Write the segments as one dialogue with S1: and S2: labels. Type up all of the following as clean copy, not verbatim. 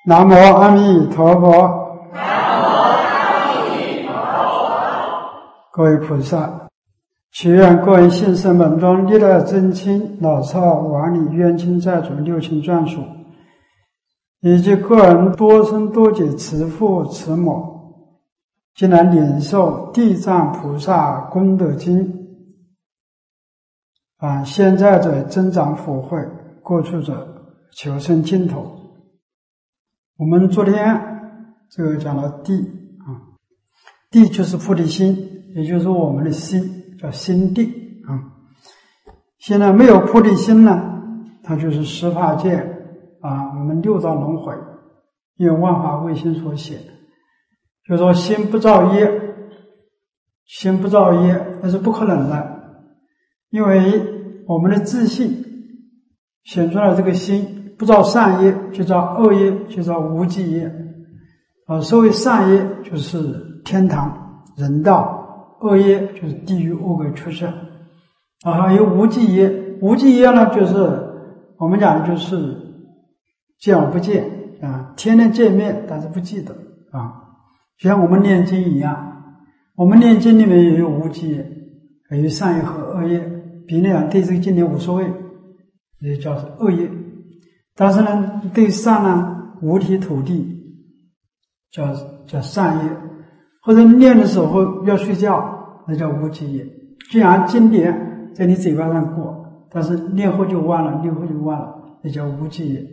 S1: 南无阿弥陀佛。
S2: 南无阿弥陀佛。
S1: 各位菩萨，祈愿各位信士们中历代真亲、老少、亡灵、冤亲债主、六亲眷属，以及个人多生多劫慈父慈母，今来领受地藏菩萨功德经，现在者增长福慧，过去者求生净土。我们昨天讲到地地就是菩提心，也就是我们的心，叫心地现在没有菩提心呢，它就是十法界我们六道轮回，因为万法唯心所写，就是说心不造业，心不造业那是不可能的，因为我们的自信显出来这个心不造善业就造恶业，就造无记业所谓善业就是天堂人道，恶业就是地狱恶鬼畜生还有无记业。无记业呢，就是我们讲的就是见而不见天天见面但是不记得就像我们念经一样，我们念经里面也有无记业，也有善业和恶业，比如讲对这个经典无所谓，也叫恶业。但是呢，对善呢，五体土地叫善业，或者念的时候要睡觉，那叫无记业。既然经典在你嘴巴上过，但是念后就忘了，那叫无记业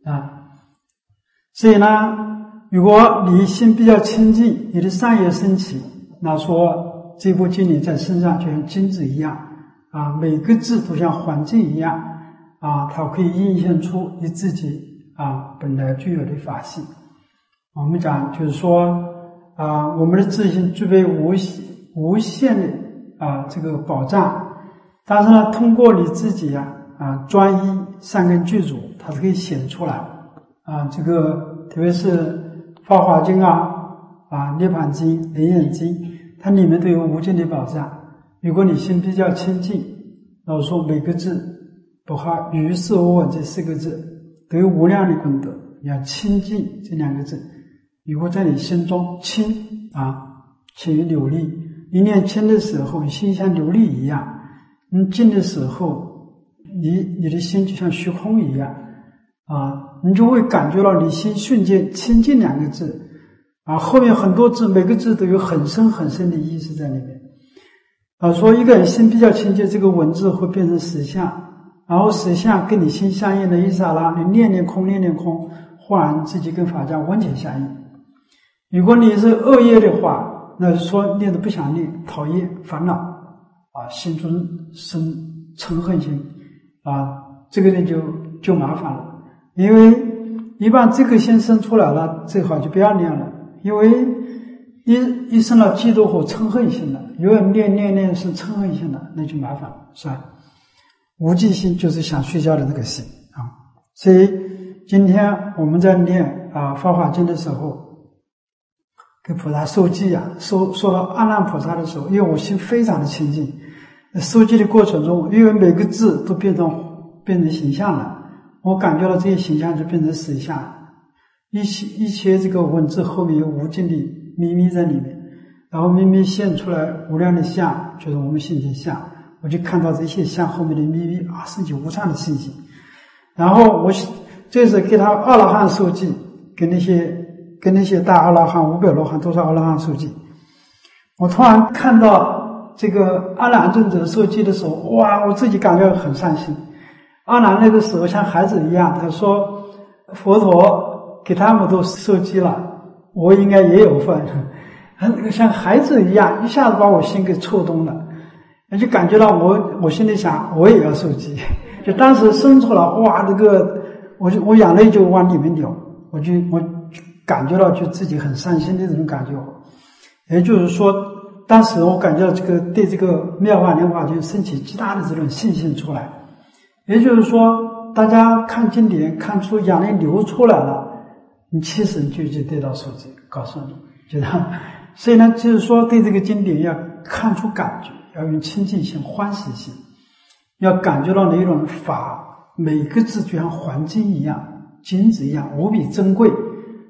S1: 所以呢，如果你心比较清净，你的善业升起，那说这部经典在身上就像金子一样每个字都像环境一样它可以映现出你自己本来具有的法性。我们讲就是说我们的自信具备无限的这个保障，但是呢，通过你自己专一善根具足，它是可以显出来这个特别是法华经涅槃经、楞严经，它里面都有无尽的保障。如果你心比较清净，老说每个字包括于是无我这四个字都有无量的功德。你要清净这两个字，如果在你心中清清于流利，你念清的时候，你心像流利一样；你静的时候，你的心就像虚空一样你就会感觉到你心瞬间清净两个字后面很多字，每个字都有很深很深的意思在里面说一个人心比较清净，这个文字会变成实相，然后实相跟你心相应的一刹那，你念空，忽然自己跟法家完全相应。如果你是恶业的话，那就是说念的不想念，讨厌烦恼心中生嗔恨心这个人就麻烦了。因为一般这个心生出来了，最好就不要念了，因为一生了嫉妒和嗔恨心了，有人念是嗔恨心了，那就麻烦了，是吧？无记心就是想睡觉的那个心所以今天我们在念法华经的时候，给菩萨受记说到阿难菩萨的时候，因为我心非常的清净，受记的过程中，因为每个字都变成形象了，我感觉到这些形象就变成实相，一些这个文字后面有无尽的秘密在里面，然后秘密现出来无量的相，就是我们心体相，我就看到这些相后面的秘密升起无上的信心。然后我这是给他阿罗汉受记，跟那些大阿罗汉、500罗汉都是阿罗汉受记。我突然看到这个阿难尊者受记的时候，我自己感觉很伤心。阿难那个时候像孩子一样，他说佛陀给他们都受记了，我应该也有份，像孩子一样，一下子把我心给触动了，就感觉到我心里想我也要受记，就当时生出了这个我眼泪就往里面流，我感觉到就自己很伤心的这种感觉。也就是说，当时我感觉到对这个妙法莲华经升起极大的这种信心出来。也就是说，大家看经典看出眼泪流出来了，你其实就得到受记，告诉你就这样。所以呢，就是说对这个经典要看出感觉，要用清净心、欢喜心，要感觉到那种法每个字就像黄金一样、金子一样无比珍贵，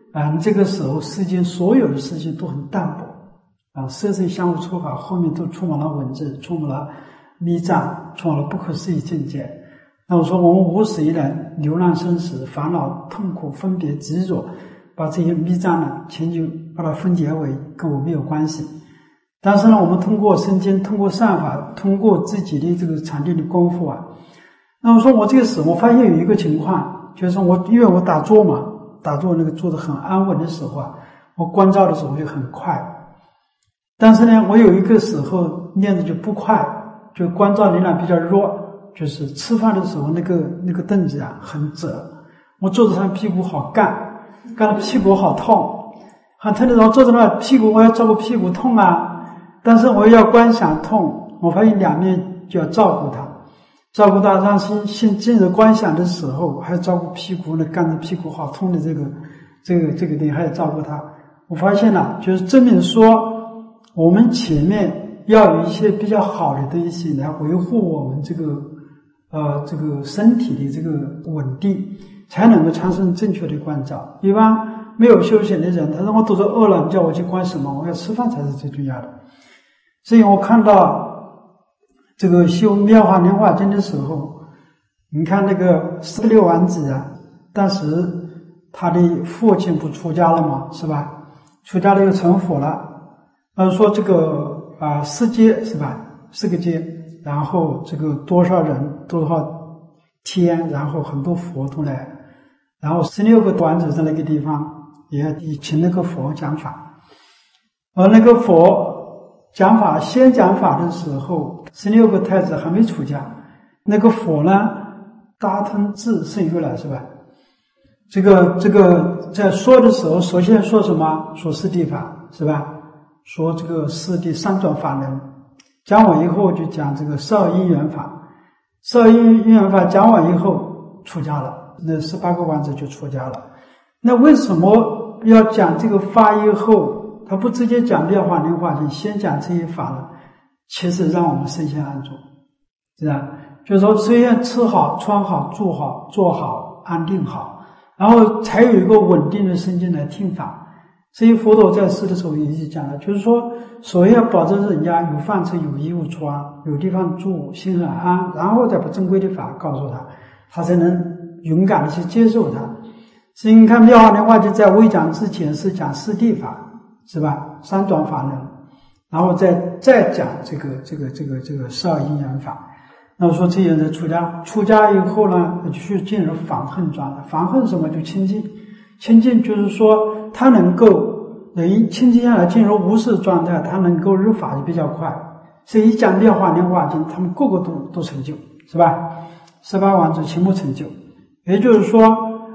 S1: 你这个时候世间所有的事情都很淡薄色身相互触法，后面都充满了文字，充满了密藏，充满了不可思议境界。那我说我们无始以来流浪生死，烦恼痛苦分别执着，把这些密藏呢全就把它分解为跟我没有关系。但是呢，我们通过身经，通过善法，通过自己的这个禅定的功夫那我说我这个时候我发现有一个情况，就是因为我打坐嘛，打坐那个坐得很安稳的时候我观照的时候就很快。但是呢，我有一个时候念的就不快，就观照力量比较弱，就是吃饭的时候那个凳子很折，我坐着上屁股好干得屁股好痛，很疼的时候坐着那屁股我要照顾屁股痛但是我要观想痛，我发现两面就要照顾它，让心进入观想的时候，还要照顾屁股干着屁股好痛的这个点，还要照顾它。我发现就是证明说我们前面要有一些比较好的东西来维护我们这个身体的这个稳定，才能够产生正确的观照。一般没有修行的人，他说我肚子饿了，你叫我去观什么？我要吃饭才是最重要的。所以我看到这个修妙法莲华经的时候，你看那个16王子当时他的父亲不出家了吗？是吧？出家了又成佛了。说这个世界是吧？4个界，然后这个多少人多少天，然后很多佛都来，然后16个王子在那个地方也请那个佛讲法。而那个佛先讲法的时候，16个太子还没出家，那个佛呢大通智胜于了，是吧？这个在说的时候，首先说什么？说四谛法，是吧？说这个四谛三转法轮，讲完以后就讲这个少因缘法，少因缘法讲完以后出家了，那18个王子就出家了。那为什么要讲这个法以后他不直接讲妙法莲华经，先讲这些法呢？其实让我们身心安住，是吧？就是说虽然吃好穿好住好坐好安定好，然后才有一个稳定的身心来听法。所以佛陀在世的时候也是讲了，就是说首先要保证人家有饭吃有衣物穿有地方住心很安，然后再把正规的法告诉他才能勇敢的去接受它。所以你看妙法莲华经在未讲之前是讲四谛法，是吧？三转法轮，然后再讲这个少因缘法。那我说这些人出家以后呢，去进入防恨状态。防恨什么？就清净。清净就是说他能够清净下来进入无事状态，他能够入法就比较快。所以一讲妙法莲华经，他们个个都成就，是吧？18王子全部成就。也就是说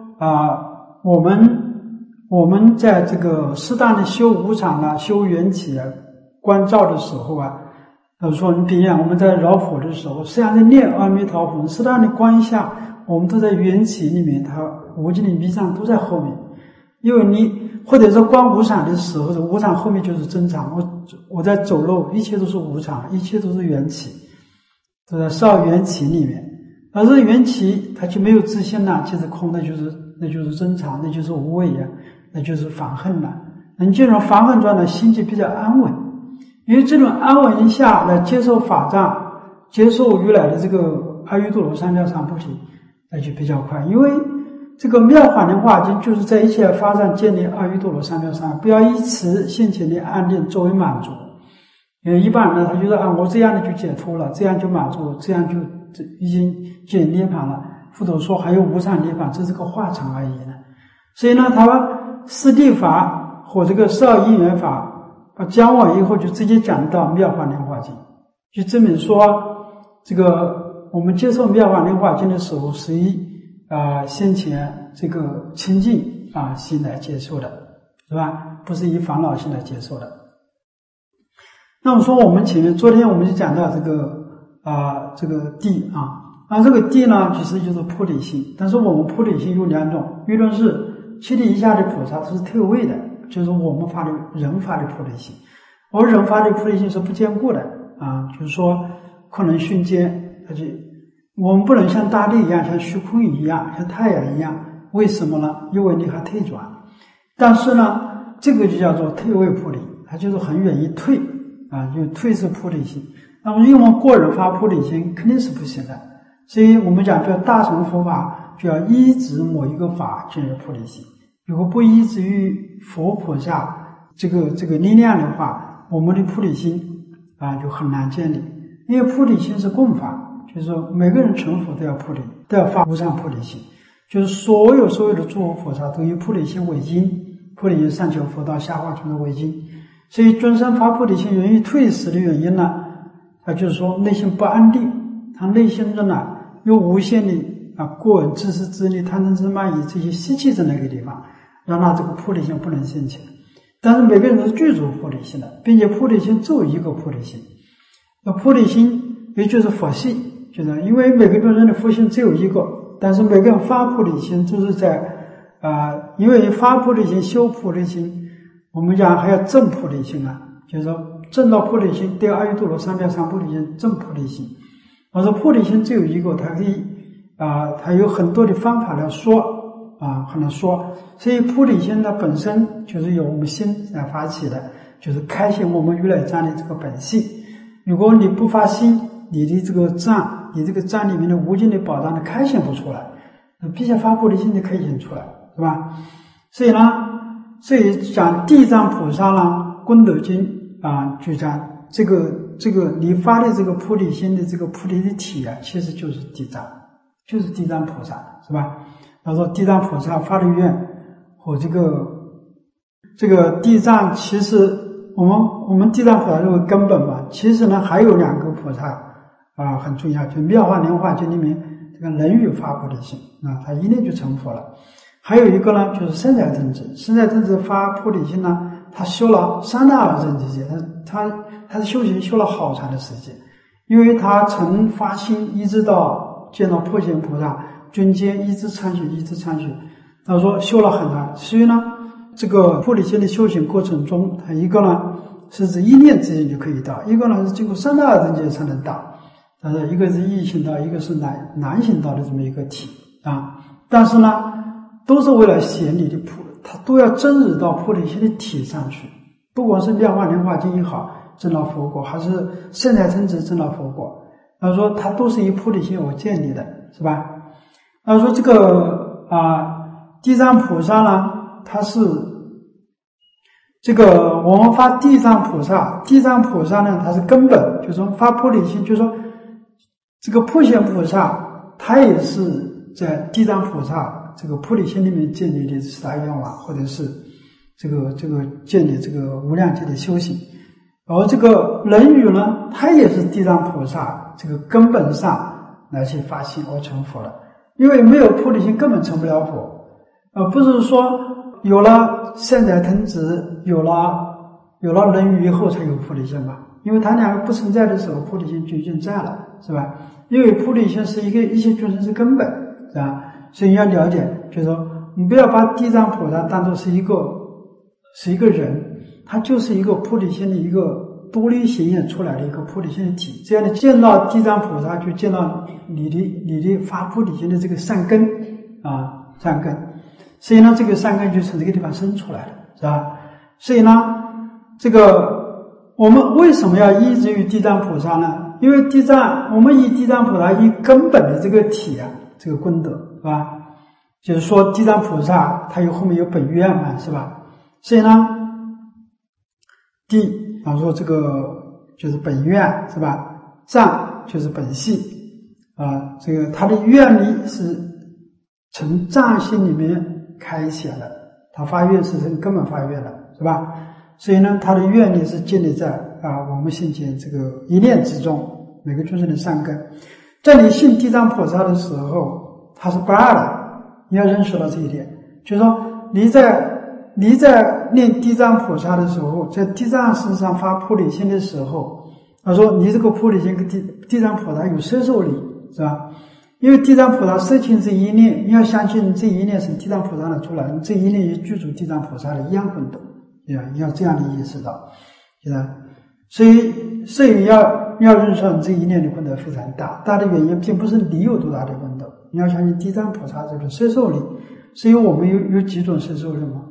S1: 我们在这个适当的修无常修缘起观照的时候说你比如我们在绕佛的时候，实际上在念阿弥陀佛，适当的观一下，我们都在缘起里面，它无尽的密藏都在后面。因为你或者说观无常的时候，无常后面就是真常。我在走路，一切都是无常，一切都是缘起，都在少缘起里面。而这缘起它就没有自信了，其实空的那就是真常，那就是无畏那就是防恨了。能进入防恨状态，心就比较安稳。因为这种安稳一下来接受法藏，接受如来的这个阿耨多罗三藐三菩提，那就比较快。因为这个妙法莲华经就是在一切法上建立阿耨多罗三藐三，不要以此现前的安定作为满足。因为一般人他觉得我这样的就解脱了，这样就满足，这样就已经见涅槃了。佛陀说还有无上涅槃，这是个化成而已呢。所以呢，他四谛法和这个少因缘法讲完以后，就直接讲到妙法莲华经，就证明说这个我们接受妙法莲华经的时候，是以先前这个清净心来接受的，是吧？不是以烦恼心来接受的。那么说我们前面昨天我们就讲到这个谛这个谛呢其实就是菩提心。但是我们菩提心有两种，一种是7地以下的菩萨，它是特位的，就是我们人发的菩提心。而人发的菩提心是不坚固的就是说可能瞬间，而且我们不能像大地一样，像虚空一样，像太阳一样。为什么呢？因为你还退转。 但是呢，这个就叫做退位菩提，它就是很愿意退啊，就退是菩提心。那么因为我们个人发菩提心肯定是不行的，所以我们讲叫大乘佛法就要依止某一个法进入菩提心。如果不依止于佛菩萨这个力量的话，我们的菩提心啊就很难建立。因为菩提心是共法，就是说每个人成佛都要菩提，都要发无上菩提心，就是所有的诸佛菩萨都以菩提心为因，菩提心上求佛道，下化众生为因。所以众生发菩提心愿意退失的原因呢，他就是说内心不安定，他内心中呢有无限的过人自私自利、贪嗔痴慢疑这些习气在那个地方，让他这个菩提心不能兴起。但是每个人都是具足菩提心的，并且菩提心只有一个菩提心。那菩提心也就是佛系，就是因为每个人的佛性只有一个，但是每个人发菩提心都是在因为发菩提心、修菩提心，我们讲还要证菩提心啊，就是说证到菩提心，对阿耨多罗三藐三菩提心，证菩提心。我说菩提心只有一个，它可以它有很多的方法来说很难说。所以菩提心呢本身就是由我们心来发起的，就是开显我们如来藏的这个本性。如果你不发心，你的这个藏，你这个藏里面的无尽的宝藏的开显不出来，必须发菩提心的开显出来，是吧？所以讲地藏菩萨呢，功德经就讲这个你发的这个菩提心的这个菩提的体其实就是地藏，就是地藏菩萨，是吧？他说地藏菩萨发的愿和这个地藏，其实我们地藏菩萨这个根本嘛，其实呢还有两个菩萨很重要，就妙法莲华经里面这个人欲发菩提心他一念就成佛了。还有一个呢就是身在正知，身在正知发菩提心呢，他修了三大阿僧祇劫，他的修行修了好长的时间，因为他从发心一直到见到破显菩萨中间一直参学，他说修了很长。所以呢这个菩提心的修行过程中，它一个呢是指一念之间就可以到，一个呢是经过三大阿僧祇劫才能到，一个是易行道，一个是难行道的这么一个体但是呢都是为了显你的它都要真实到菩提心的体上去。不管是妙法莲华经也好，证到佛果，还是身在正知证到佛果，他说它都是以菩提心为建立的，是吧？他说这个地藏菩萨呢，它是这个我们发地藏菩萨呢，它是根本，就是说发菩提心，就是说这个破显菩萨，它也是在地藏菩萨这个菩提心里面建立的四大愿望，或者是这个建立这个无量劫的修行。而这个人语呢，它也是地藏菩萨这个根本上来去发心而成佛了。因为没有菩提心根本成不了佛，不是说有了善财童子，有了人语以后才有菩提心吧？因为他两个不存在的时候，菩提心就已经在了，是吧？因为菩提心是一切众生是根本，是吧？所以你要了解，就是说你不要把地藏菩萨当作是一个人，他就是一个菩提心的一个独立显现出来的一个菩提心的体。这样的见到地藏菩萨，就见到你的发菩提心的这个善根善根。所以呢，这个善根就从这个地方生出来了，是吧？所以呢，这个我们为什么要依止于地藏菩萨呢？因为我们以地藏菩萨以根本的这个体这个功德，是吧？就是说地藏菩萨他后面有本愿嘛，是吧？所以呢，说这个就是本愿，是吧？藏就是本性这个他的愿力是从藏心里面开显的，他发愿是从根本发愿的，是吧？所以呢，他的愿力是建立在我们心间这个一念之中，每个众生的善根。在你信地藏菩萨的时候，他是不二的，你要认识到这一点。就是说你在念地藏菩萨的时候，在地藏身上发菩提心的时候，他说你这个菩提心跟地藏菩萨有摄受力，是吧？因为地藏菩萨摄尽这一念，你要相信这一念是地藏菩萨的出来，这一念也具足地藏菩萨的一样功德，你要这样的意识到，是吧？所以要认识到你这一念的功德非常大的原因并不是你有多大的功德，你要相信地藏菩萨这个摄受力。所以我们有几种摄受力嘛？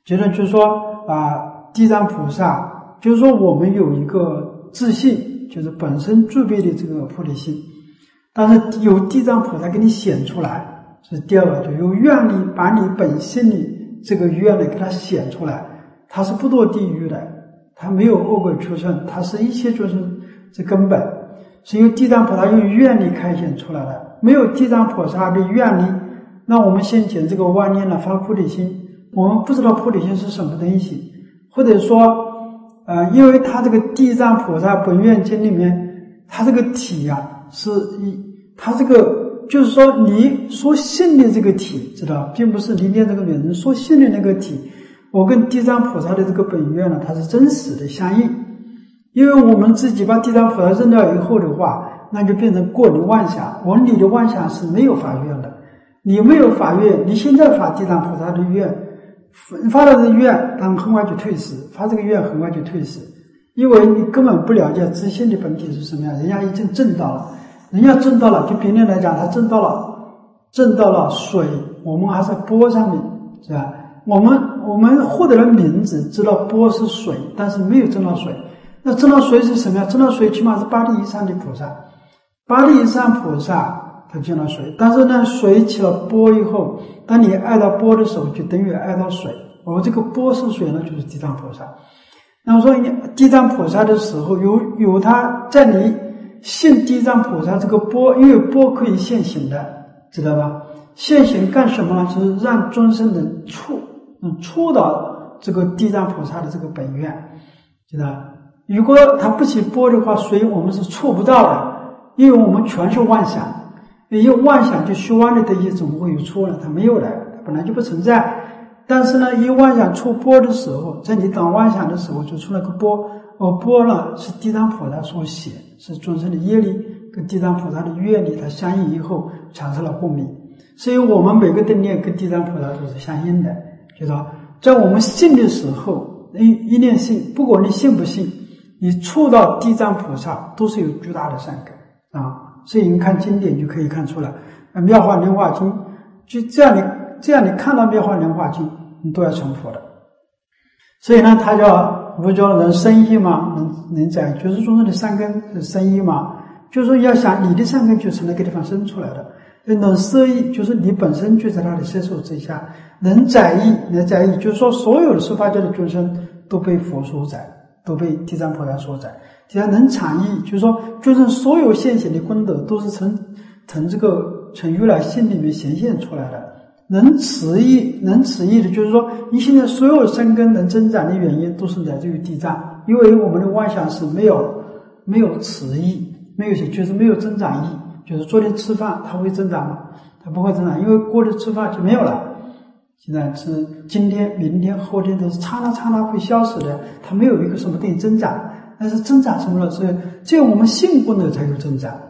S1: 觉得就是说地藏菩萨就是说我们有一个自信，就是本身具备的这个菩提心，但是有地藏菩萨给你显出来，是第二个，就有愿力把你本性的这个愿力给它显出来，它是不堕地狱的，它没有恶鬼畜生，它是一切众生之根本，是由地藏菩萨用愿力开显出来的。没有地藏菩萨的愿力，那我们先前这个万念发菩提心，我们不知道菩提心是什么东西，或者说因为他这个地藏菩萨本愿经里面，他这个体他这个就是说你所信的这个体，知道，并不是你念这个名人所信的那个体，我跟地藏菩萨的这个本愿呢，它是真实的相应。因为我们自己把地藏菩萨扔掉以后的话，那就变成个人妄想，你的妄想是没有法愿的，你没有法愿，你现在发地藏菩萨的愿，发了这个愿，但很快就退失，发这个愿很快就退失，因为你根本不了解自信的本体是什么样，人家已经证到了，就别人来讲，他证到了水，我们还在波上面，是吧？我们获得了名字，知道波是水，但是没有证到水。那证到水是什么呀？证到水起码是八地以上的菩萨，八地以上菩萨他见到水，但是呢，水起了波以后，当你爱到波的时候，就等于爱到水。这个波是水呢，就是地藏菩萨。那么说地藏菩萨的时候，有他在你信地藏菩萨这个波，因为波可以现行的，知道吧？现行干什么呢？就是让众生能触到这个地藏菩萨的这个本愿，知道吧？如果它不起波的话，所以我们是触不到的，因为我们全是妄想，因为妄想就虚妄的东西怎么会有触呢？它没有的，它本来就不存在。但是呢，一妄想触波的时候，在你等妄想的时候就出了个波，波呢是地藏菩萨所写，是众生的业力跟地藏菩萨的愿力它相应以后产生了共鸣，所以我们每个的念跟地藏菩萨都是相应的，就是说在我们信的时候，一念信，不管你信不信，你触到地藏菩萨都是有巨大的善根啊！所以你看经典就可以看出来，妙法莲华经就这样你看到妙法莲华经，你都要成佛的。所以呢，他不叫人生意嘛，能在就是众生的善根是生意嘛，就是说要想你的善根就从那个地方生出来的。能摄意就是你本身就在他的摄受之下，能载意就是说所有的十八界的众生都被佛所载，都被地藏菩萨所载。第二能产意，就是说众生所有现行的功德都是从如来心里面显现出来的。能持意的就是说你现在所有生根能增长的原因都是来自于地藏，因为我们的妄想是没有持意，就是没有增长意，就是昨天吃饭它会增长吗？它不会增长，因为过了吃饭就没有了。现在是今天明天后天都是刹那会消失的，它没有一个什么东西增长。但是增长什么呢？是只有我们信功德才有增长，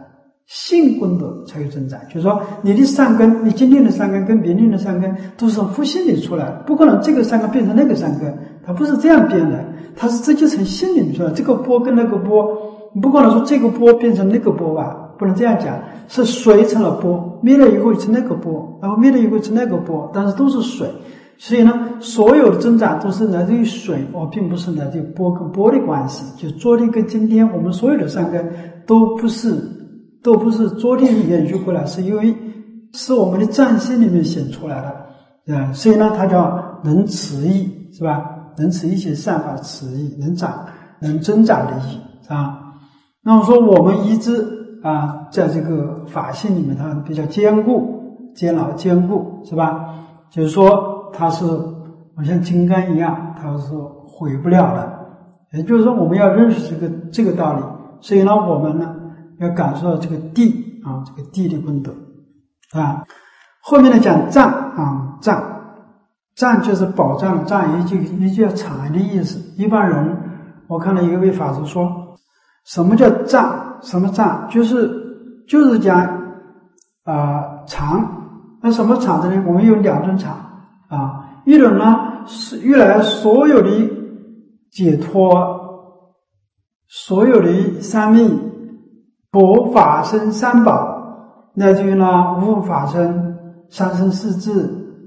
S1: 就是说你的善根，你今天的善根跟明天的善根都是从复性里出来，不可能这个善根变成那个善根，它不是这样变的，它是直接从心里面出来。这个波跟那个波，你不可能说这个波变成那个波吧，不能这样讲，是水成了波，灭了以后成那个波，然后灭了以后成那个波，但是都是水。所以呢，所有的增长都是来自于水，并不是来自于波跟波的关系。就昨天跟今天，我们所有的善根都不是昨天延续过来，是因为是我们的藏心里面显出来的，所以呢，它叫能持意，是吧？能持一切善法持意，能增长的意啊。那么说我们一直在这个法性里面，它比较坚固，是吧？就是说它是像金刚一样，它是毁不了的。也就是说，我们要认识这个道理，所以呢，我们呢要感受到这个地这个地的功德后面呢讲藏藏就是宝藏的藏，也就藏的意思。一般人，我看到一位法师说，什么叫藏？什么藏？就是讲藏。那什么藏的呢？我们有两种藏一种呢是原来所有的解脱，所有的三昧、佛法僧三宝，乃至于呢无法身、三身四智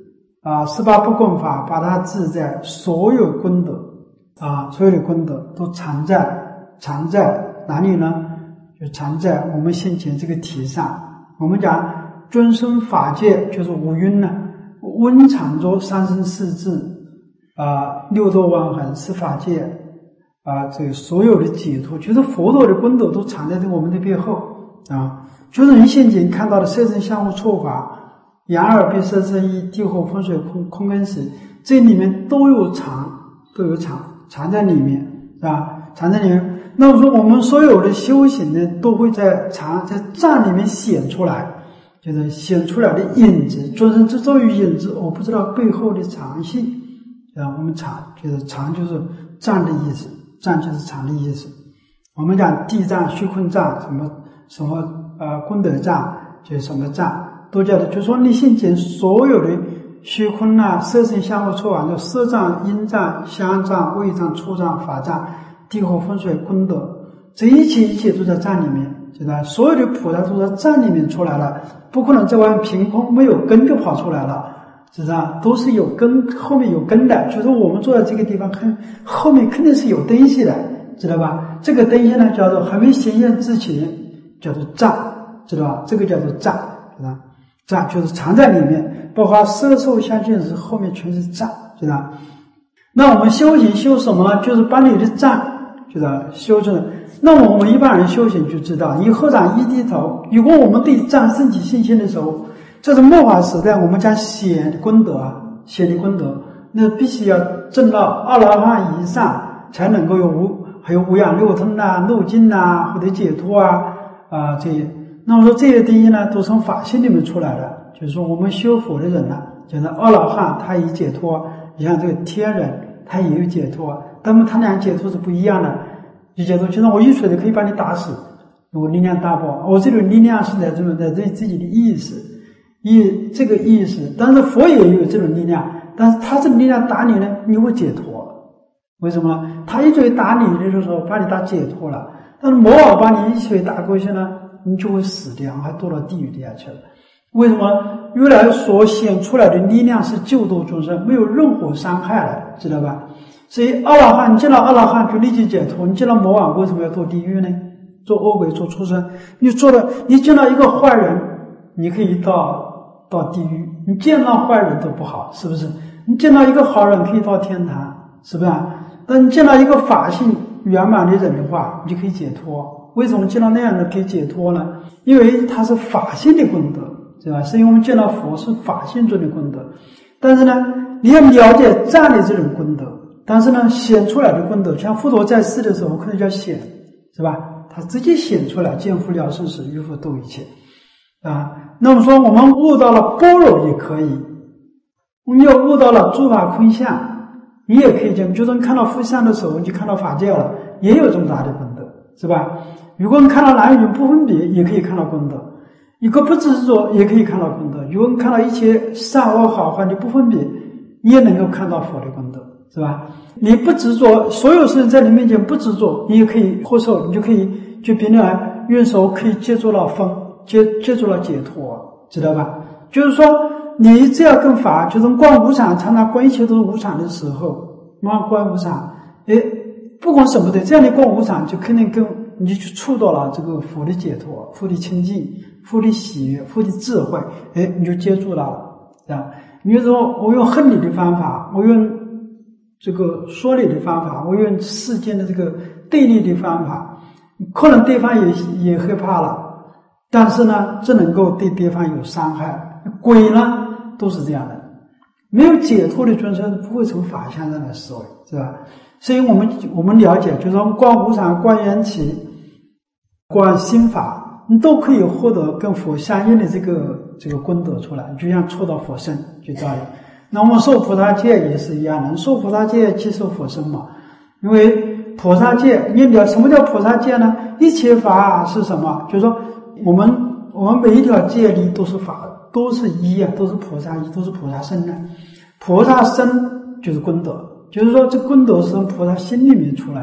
S1: 18不共法把它自在所有功德所有的功德都藏在哪里呢？就藏在我们先前这个题上。我们讲尊生法界就是五蕴呢，温藏着三生四智六道万恒是法界这个所有的解脱，就是佛陀的功德都藏在我们的背后就是你现前看到的色身相互错法、眼耳鼻舌身意、地火风水空根识，这里面都有藏在里面藏在里面。那么说我们所有的修行呢，都会在藏里面显出来，就是显出来的影子。尊生之所以影子，我不知道背后的藏性我们藏就是藏就是藏的意思，藏就是藏的意思。我们讲地藏、虚空藏，什么功德藏，就是什么藏都叫的，就是说你现前所有的虚空色身相互错法，就色藏、音藏、香藏、味藏、触藏、法藏、地火风水功德，这一切都在藏里面，知道吧？所有的菩萨都在藏里面出来了，不可能在外面凭空没有根就跑出来了，知道？都是有根，后面有根的。就是我们坐在这个地方，后面肯定是有东西的，知道吧？这个东西呢，叫做还没显现之前，叫做藏，知道吧？这个叫做藏，知道吧？藏就是藏在里面，包括色受相见时后面全是藏，知道吧？那我们修行修什么呢？就是把你的藏，知道修出来。那我们一般人修行就知道，你合掌一低头，如果我们对藏升起信心的时候，这是末法时代我们讲显的功德那必须要证到阿罗汉以上，才能够还有无氧六通漏尽或者解脱这些。那么说这些东西呢，都从法性里面出来的，就是说我们修佛的人就是阿罗汉他已解脱，你像这个天人他也有解脱，但是他俩解脱是不一样的。有解脱就是我一锤子可以把你打死，我力量大不？我这种力量是在自己的意识这个意识，但是佛也有这种力量，但是他这种力量打你呢，你会解脱。为什么？他一锤打你的时候把你打解脱了，但是魔王把你一锤打过去呢，你就会死掉，还堕到地狱底下去了。为什么？如来所显出来的力量是救度众生，没有任何伤害的，知道吧？所以阿罗汉，你见到阿罗汉就立即解脱，你见到魔王为什么要堕地狱呢？做恶鬼做畜生，你见到一个坏人，你可以到地狱，你见到坏人都不好，是不是？你见到一个好人可以到天堂，是不是？但你见到一个法性圆满的人的话，你就可以解脱。为什么见到那样的可以解脱呢？因为它是法性的功德，对吧？是因为我们见到佛是法性中的功德，但是呢，你要了解藏的这种功德，但是呢，显出来的功德，像佛陀在世的时候可能叫显，是吧？他直接显出来，见复了生死，与复度一切那么说我们悟到了般若也可以，你要悟到了诸法空相，你也可以见，就是你看到复相的时候，你就看到法界了，也有这么大的功德，是吧？如果你看到男女不分别，也可以看到功德；一个不执着，也可以看到功德。如果你看到一切善恶好坏的不分别，你也能够看到佛的功德，是吧？你不执着，所有事情在你面前不执着，你也可以获受，你就可以就别人运手可以接触到风，接触到解脱，知道吧？就是说你只要跟法，就是观无常，常常观一切都是无常的时候，观无常，不管什么的，这样的观无常就肯定你就去触到了这个佛的解脱，佛的清净，佛的喜悦，佛的智慧，你就接触到了，啊，你就说我用恨你的方法，我用这个说理的方法，我用世间的这个对立的方法，可能对方也害怕了，但是呢，这能够对对方有伤害。鬼呢都是这样的，没有解脱的众生不会从法相上来思维，是吧？所以我们了解，就是说观无常、观缘起、观心法，你都可以获得跟佛相应的这个功德出来，就像触到佛身就道理。那我们受菩萨戒也是一样的，受菩萨戒即受佛身嘛。因为菩萨戒，你了什么叫菩萨戒呢？一切法是什么？就是说我们每一条戒律都是法，都是一啊，都是菩萨一，都是菩萨身的。菩萨身就是功德，就是说这功德是从菩萨心里面出来的，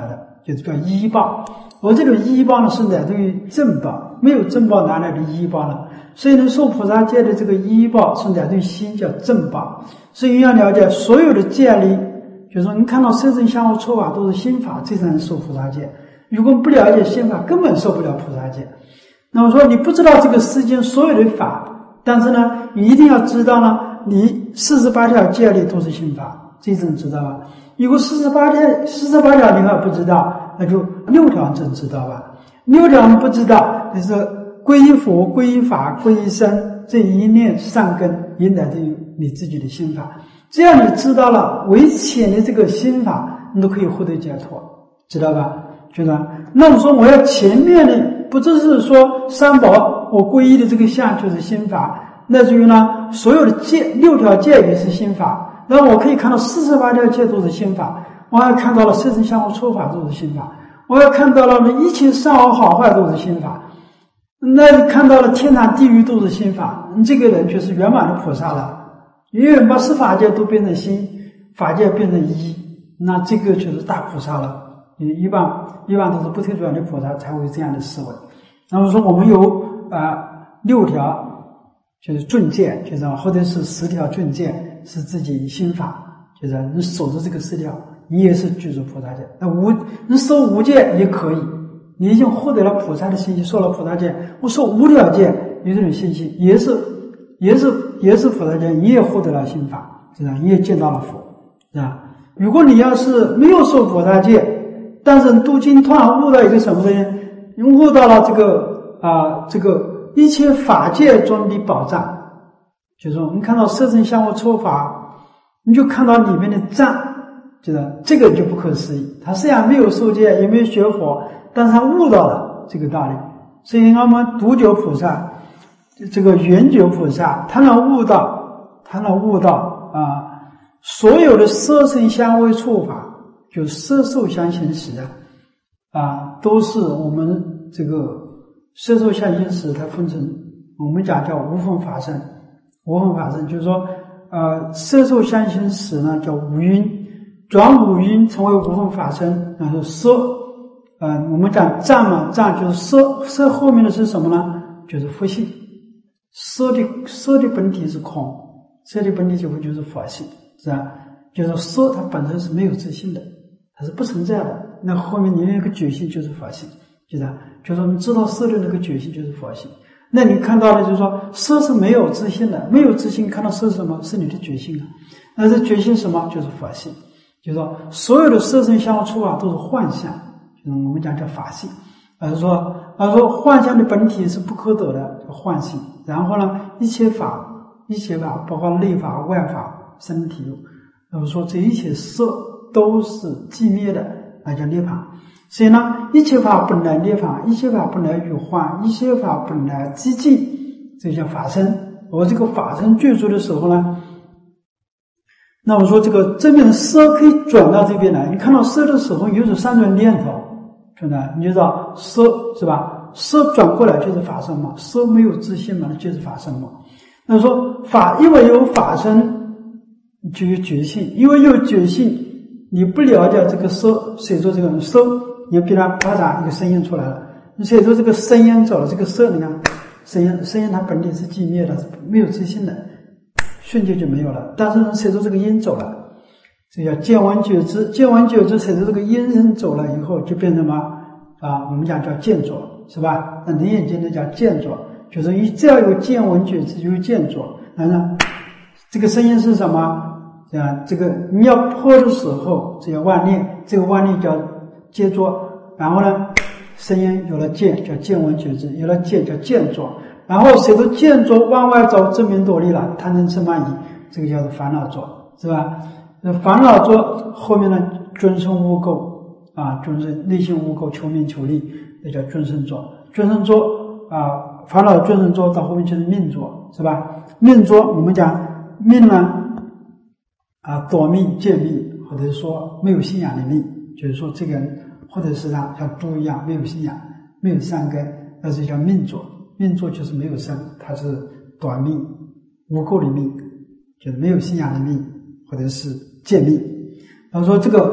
S1: 就是叫依报。而这种依报呢，是来自于正报，没有正报哪来的依报呢？所以能受菩萨戒的这个依报是来自于心，叫正报。所以要了解所有的戒律，就是说你看到色身香味触法都是心法，这才能受菩萨戒。如果不了解心法，根本受不了菩萨戒。那么说你不知道这个世间所有的法，但是呢，你一定要知道呢，你48条戒律都是心法，这种知道吧？如果48条你还不知道，那就6条真知道吧？6条你不知道，就是皈依佛、皈依法、皈依僧，这一念善根引来的你自己的心法。这样你知道了为浅的这个心法，你都可以获得解脱，知道吧？觉得那我说我要前面的，不只是说三宝我皈依的这个相就是心法，那至于呢所有的戒6条戒也是心法，然后我可以看到48条戒都是心法，我还看到了色身香味触法都是心法，我还看到了一切善恶好坏都是心法，那你看到了天堂地狱都是心法，你这个人就是圆满的菩萨了。因为把十法界都变成心，法界变成一，那这个就是大菩萨了。一般都是不退转的菩萨才会这样的思维。那么说我们有6条就是准戒，就是或者是10条准戒是自己心法，就是你守着这个10条，你也是具足菩萨戒。那你守5戒也可以，你已经获得了菩萨的信息，受了菩萨戒，我守5条戒有这种信息，也是菩萨戒，你也获得了心法，是吧？你也见到了佛，是吧？如果你要是没有受菩萨戒，但是读经突然悟到一个什么东西，你悟到了这个一切法界中的宝藏，就是说你看到色身香味触法，你就看到里面的藏，就是这个就不可思议。他虽然没有受戒，也没有学佛，但是他悟到了这个道理。所以我们独觉菩萨，这个圆觉菩萨，他能悟到所有的色身香味触法，就色受香行识都是我们这个色受香行识，它分成我们讲叫无分法身。无分法身就是说色受香行识呢叫五蕴，转五蕴成为无分法身。然后色我们讲藏嘛，藏就是色后面的是什么呢？就是佛性。色的本体是空，色的本体就是佛性，是吧？就是色它本身是没有自性的，它是不存在的。那后面你那个觉性就是佛性，就是说你知道色的那个觉性就是佛性。那你看到的就是说色是没有自性的，没有自性看到色是什么？是你的觉性啊。那这觉性什么？就是佛性。就是说所有的色身香味触法都是幻象，就是我们讲叫法性。而说幻象的本体是不可得的，叫幻性。然后呢，一切法包括内法外法身体，说这一切色都是寂灭的，那叫涅槃。所以呢，一切法本来涅槃，一切法本来有幻，一切法本来寂静，这叫法身。而这个法身具足的时候呢，那我说这个这边的色可以转到这边来，你看到色的时候有3种念头，真的你就知道色是吧？色转过来就是法身嘛，色没有自性嘛，那就是法身嘛。那说法，因为有法身就有觉性，因为有觉性，你不了解这个色，随着这个色，你必然啪嚓一个声音出来了，你随着这个声音走了，这个色你看声音它本体是寂灭的，没有自性的，瞬间就没有了。但是随着这个音走了，这叫见闻觉知，见闻觉知随着这个音声走了以后，就变成什么我们讲叫见着，是吧？那人眼睛的叫见着，就是你只要有见闻觉知，就有见着。然后这个声音是什么？这个你要破的时候，这叫万念，这个万念叫接着。然后呢，声音有了见，叫见闻觉知；有了见，叫见着。然后随着见着往外走，证明多力了，贪嗔痴慢疑，这个叫做烦恼着，是吧？烦恼着后面呢，尊生污垢尊生内心污垢，求名求利，这叫尊生着。尊生着烦恼尊生着到后面就是命着，是吧？命着我们讲命呢夺命见命，或者是说没有信仰的命，就是说这个人或者是像猪一样没有信仰，没有善根，那是叫命着。命着就是没有生，它是短命无垢的命，就是没有信仰的命，或者是见命。然后说这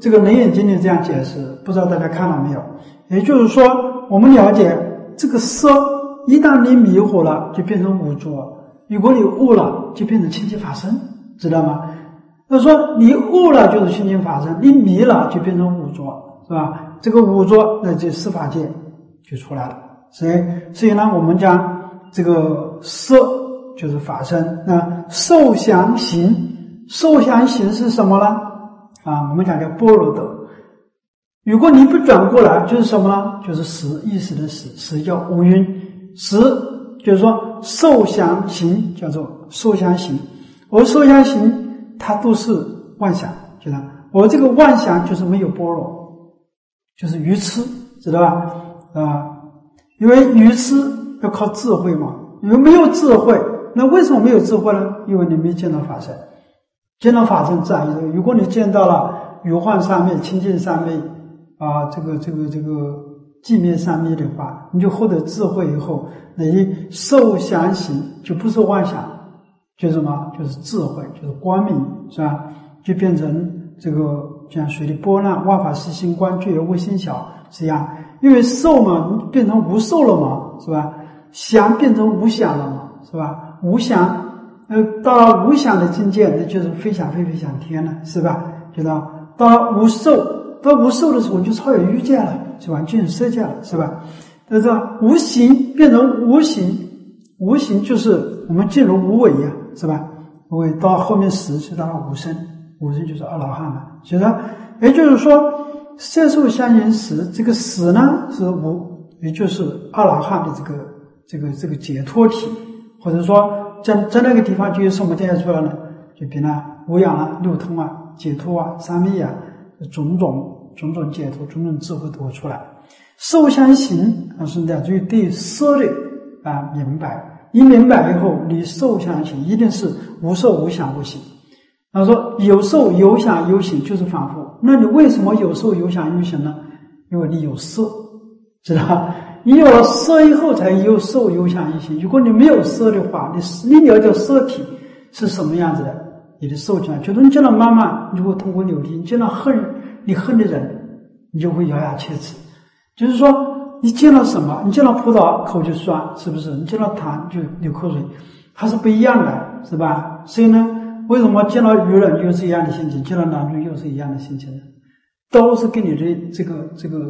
S1: 这个《楞严经》里这样解释，不知道大家看了没有？也就是说，我们了解这个色，一旦你迷惑了，就变成污浊；如果你悟了，就变成清净法身，知道吗？他说你悟了就是清净法身，你迷了就变成污浊，是吧？这个污浊，那就四法界就出来了。所以呢，我们讲这个色就是法身。那受想行，受想行是什么呢？我们讲叫般若德。如果你不转过来，就是什么呢？就是识，意识的识，识叫无云，识就是说受想行叫做受想行，而受想行它都是妄想，知道吧？而这个妄想就是没有般若，就是愚痴，知道吧？因为愚痴要靠智慧嘛，因为没有智慧，那为什么没有智慧呢？因为你没见到法身，见到法身自然有。如果你见到了如幻三昧、清净三昧这个寂灭三昧的话，你就获得智慧以后，你受想行就不是妄想，就是什么？就是智慧，就是光明，是吧？就变成这个像水的波浪，万法实心观，具有无心小，是一样。因为受嘛，变成无受了嘛，是吧？想变成无想了嘛，是吧？无想，到了无想的境界，那就是非想非非想天了，是吧？知道？到了无受，到无受的时候，就超越欲界了，是吧？进入色界了，是吧？但是无形变成无形，无形就是我们进入无为呀，是吧？无为到后面识就到了无生，无生就是阿罗汉了，是吧？也就是说，色受相行识，这个识呢是无，也就是阿罗汉的这个解脱体，或者说在那个地方就有什么现出来呢？就比那无养啊、六通啊、解脱啊、三昧啊，种种解脱、种种智慧都会出来。受相行是在于对色的明白，一明白以后，你受相行一定是无受、无想、无行。他说有受有想有行就是反复，那你为什么有受有想有行呢？因为你有色，知道吧？你有了色以后才有受有想有行。如果你没有色的话，你了解色体是什么样子的，你的受想就是你见到妈妈，你就会通过流涕；你见到你恨的人，你就会咬牙切齿。就是说你见到什么，你见到葡萄口就酸，是不是？你见到糖就流口水，它是不一样的，是吧？所以呢，为什么见到愚人又是一样的心情，见到男人又是一样的心情呢？都是跟你的这个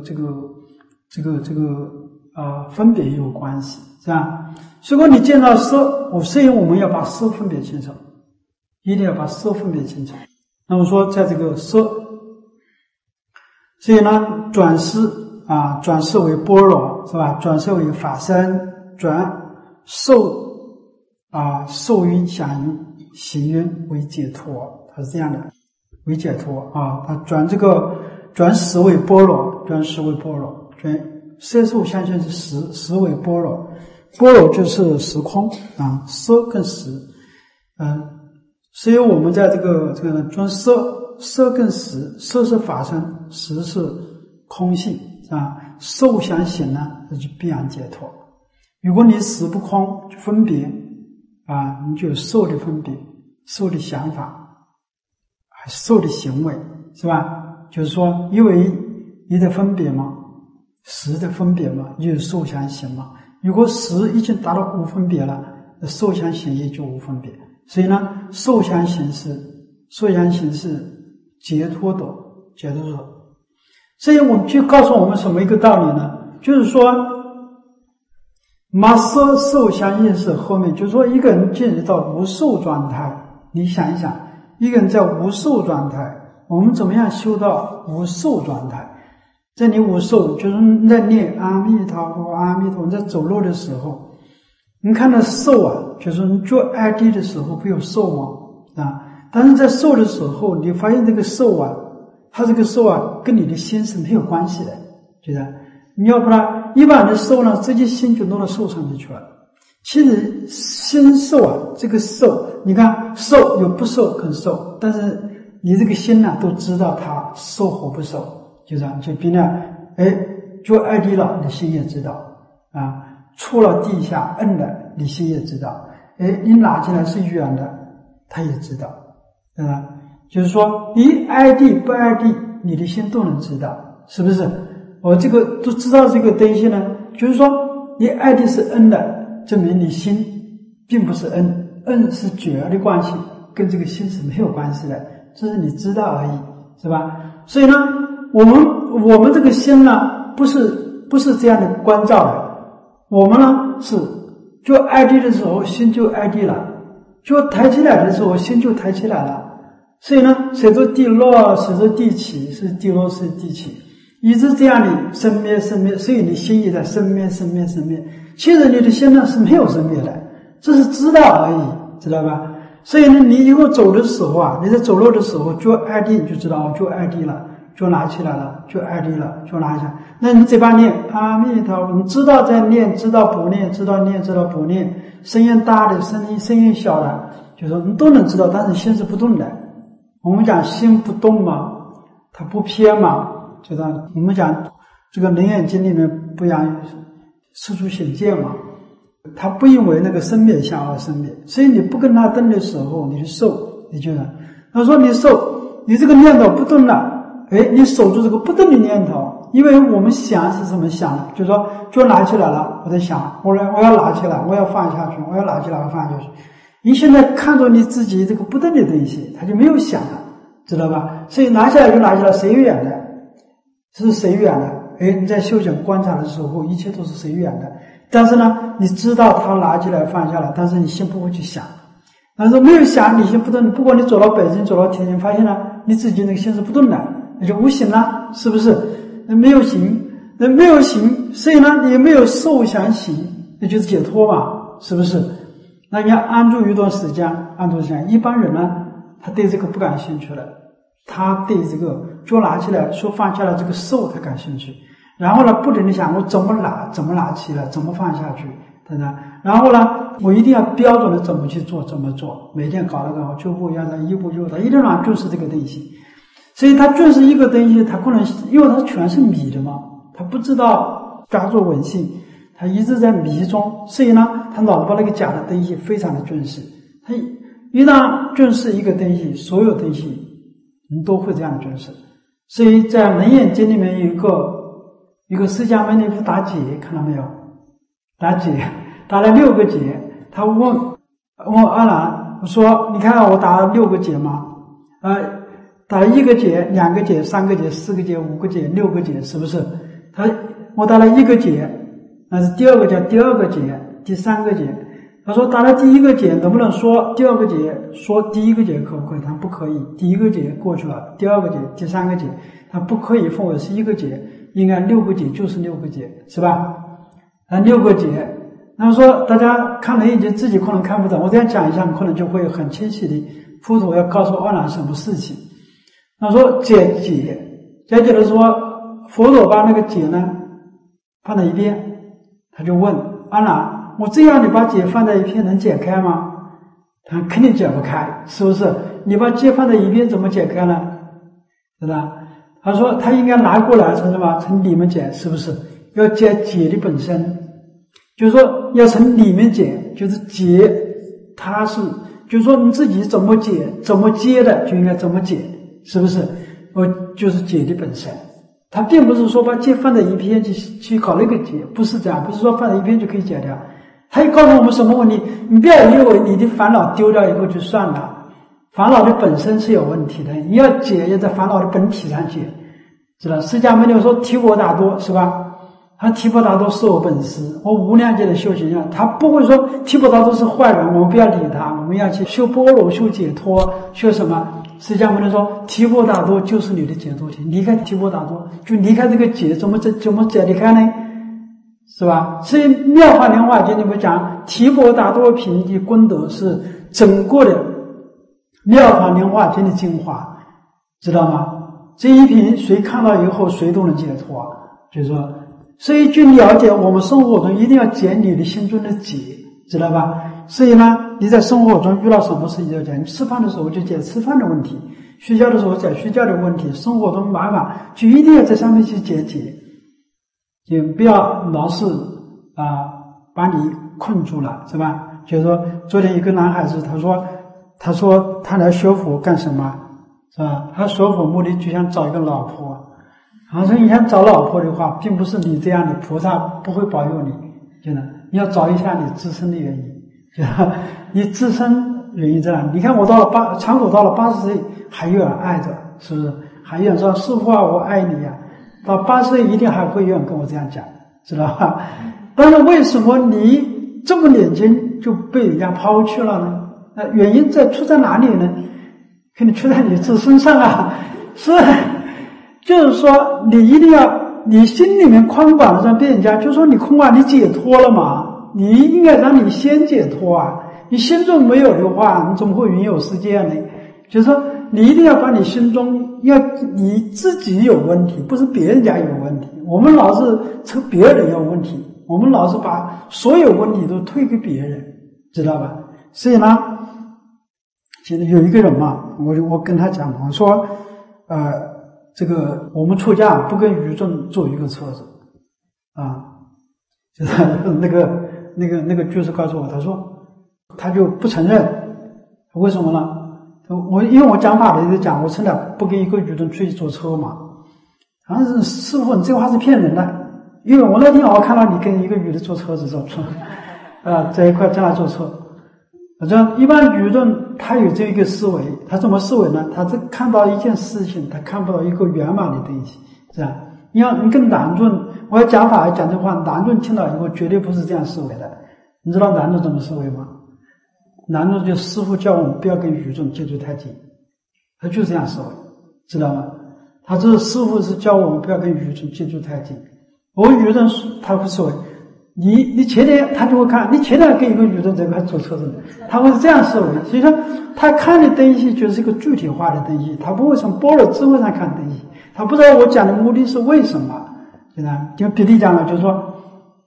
S1: 分别有关系，是吧？如果你见到色，所以我们要把色分别清楚，一定要把色分别清楚。那么说，在这个色，所以呢，转世为般若，是吧？转世为法身，受于想于行云为解脱，它是这样的，为解脱它转识为般若，转识为般若，转色受相行是识为般若，般若就是时空色跟识，所以我们在这个转色跟识，色是法身，识是空性，是吧？受想行呢，那就必然解脱。如果你识不空，就分别你就有受的分别，受的想法，还受的行为，是吧？就是说，因为你的分别嘛，识的分别嘛，就有受想行嘛。如果识已经达到无分别了，那受想行也就无分别。所以呢，受想行是解脱的，解脱的。所以我们就告诉我们什么一个道理呢？就是说，色受相行识后面，就是说一个人进入到无受状态，你想一想，一个人在无受状态，我们怎么样修到无受状态？在你无受，就是你在念阿弥陀佛，阿弥陀佛，在走路的时候，你看到受就是你做爱谛的时候会有受吗？但是在受的时候，你发现这个受它这个受跟你的心是没有关系的，觉得你要不然一般的受呢，直接心就弄到受上面去了。其实心受这个受，你看受有不受跟受，但是你这个心呢都知道它受或不受，就这样，就比那做爱谛了，你心也知道触了地下摁的，你心也知道，你拿进来是软的，他也知道，就是说你爱谛不爱谛， 你的心都能知道，是不是？我这个都知道这个东西呢，就是说你爱的是恩的，证明你心并不是恩，恩是觉的关系，跟这个心是没有关系的，这是你知道而已，是吧？所以呢，我们这个心呢，不是这样的关照的，我们呢是就爱地的时候心就爱地了，就抬起来的时候心就抬起来了。所以呢，随着地落，随着地起，是地落是地起，一直这样的生灭生灭，所以你心也在生灭生灭生灭。其实你的心呢是没有生灭的，这是知道而已，知道吧？所以呢，你以后走的时候啊，你在走路的时候就爱地，你就知道就爱地了，就拿起来了，就爱地了，就拿下。那你嘴巴念阿弥陀佛，你知道在念，知道不念，知道念，知道不念，声音大的，声音小的，就说你都能知道，但是心是不动的。我们讲心不动嘛，它不偏嘛，就像我们讲这个《楞严经》里面不讲世出显见嘛，它不因为那个生灭相而生灭，所以你不跟它动的时候，你的受也就是他说你受，你这个念头不动了，你守住这个不动的念头，因为我们想是怎么想的，就是说就拿起来了，我在想我要拿起来，我要放下去，我要拿起来，我要放下去。你现在看着你自己这个不动的东西，它就没有想了，知道吧？所以拿下来就拿下来，随缘的，是随缘的。你在修行观察的时候，一切都是随缘的。但是呢，你知道它拿起来放下来，但是你心不会去想。但是没有想，你心不动。不过你走到北京，走到天津，发现了你自己那个心是不动的，那就无形了，是不是？那没有形，那没有形，所以呢，你没有受想行，那就是解脱嘛，是不是？那你要安住一段时间，安住时间。一般人呢，他对这个不感兴趣了，他对这个就拿起来说放下了这个受他感兴趣，然后呢，不停地想我怎么拿起来，怎么放下去，等等。然后呢，我一定要标准的怎么去做，怎么做，每天搞得更好，就不一样的，一步就他一定要重视这个东西。所以他重视一个东西，他可能因为他全是迷的嘛，他不知道抓住稳性。他一直在迷中，所以呢，他老是把那个假的东西非常的重视。他一旦重视一个东西，所有东西你都会这样的重视。所以在《楞严经》里面有一个释迦牟尼佛打结，看到没有？打结打了6个结，他问阿难说：“你看我打了6个结吗？打了1个结、2个结、3个结、4个结、5个结、6个结，是不是？我打了1个结。”那是第2个结、第2个结、第3个结。他说打了第1个结，能不能说第2个结说第1个结可不可以？他不可以。第1个结过去了，第2个结、第3个结，他不可以分为是1个结，应该6个结就是6个结，是吧？6个结。那么说大家看了一节自己可能看不懂，我这样讲一下，可能就会很清晰的。佛陀要告诉阿难什么事情？他说解的时候，佛陀把那个解呢放在一边。他就问阿难：“我这样你把结放在一边能解开吗？”他肯定解不开，是不是？你把结放在一边怎么解开呢？是吧？他说他应该拿过来从什么？从里面解，是不是？要解结的本身，就是说要从里面解，就是结，它是就是说你自己怎么解怎么接的就应该怎么解，是不是？就是结的本身。他并不是说把结放在一边去搞那个结，不是这样，不是说放在一边就可以解掉。他又告诉我们什么问题？你不要以为你的烦恼丢掉以后就算了，烦恼的本身是有问题的，你要解要在烦恼的本体上解，知道？释迦牟尼佛说提婆达多，是吧？他提婆达多是我本师，我无量劫的修行人，他不会说提婆达多是坏人，我们不要理他，我们要去修般若、修解脱、修什么？释迦牟尼说提婆达多就是你的解脱体，离开提婆达多就离开这个解，怎么解离开呢？是吧？所以妙法莲华经里面讲提婆达多品的功德是整个的妙法莲华经的精华，知道吗？这一品谁看到以后谁都能解脱，就是说，所以去了解我们生活中一定要解你的心中的结，知道吧？所以呢，你在生活中遇到什么事情就解，你吃饭的时候就解吃饭的问题，睡觉的时候解睡觉的问题，生活中麻烦就一定要在上面去解，也不要老是把你困住了，是吧？就是说，昨天一个男孩子他说他来学佛干什么？ 是吧？他学佛目的就想找一个老婆，然后你想找老婆的话，并不是你这样的菩萨不会保佑你，真的，你要找一下你自身的原因，你自身原因在哪？你看我长果到了80岁还有人爱着，是不是？还有人说师父啊，我爱你呀，到80岁一定还会有人跟我这样讲，知道吧？但是为什么你这么年轻就被人家抛弃了呢？原因出在哪里呢？可能出在你自身上啊，就是说你一定要你心里面宽广的让别人家，就说你空啊，你解脱了嘛，你应该让你先解脱啊，你心中没有的话，你怎么会云游世界呢？就是说你一定要把你心中你自己有问题，不是别人家有问题。我们老是称别人有问题，我们老是把所有问题都推给别人，知道吧？所以呢，现在有一个人嘛，我跟他讲，我说这个我们出家不跟愚众坐一个车子啊，就是那个居士告诉我，他说他就不承认，为什么呢？因为我讲法的就讲，我从来不跟一个愚众出去坐车嘛。好像是师父，你这话是骗人的，因为我那天我看到你跟一个女的坐车子坐车，在一块在那坐车。这一般愚众他有这个思维，他怎么思维呢？他只看到一件事情，他看不到一个圆满的东西，是吧？你跟南众，我要讲法讲这话，南众听到以后绝对不是这样思维的。你知道南众怎么思维吗？南众就师父叫我们不要跟愚众接触太近，他就这样思维，知道吗？他这师父是教我们不要跟愚众接触太近。我愚众他不思维，你前天他就会看，你前天跟一个愚众在一块坐车子，他会这样思维。所以说他看的东西就是一个具体化的东西，他不会从般若智慧上看东西，他不知道我讲的目的是为什么。现在就比例讲了，就是说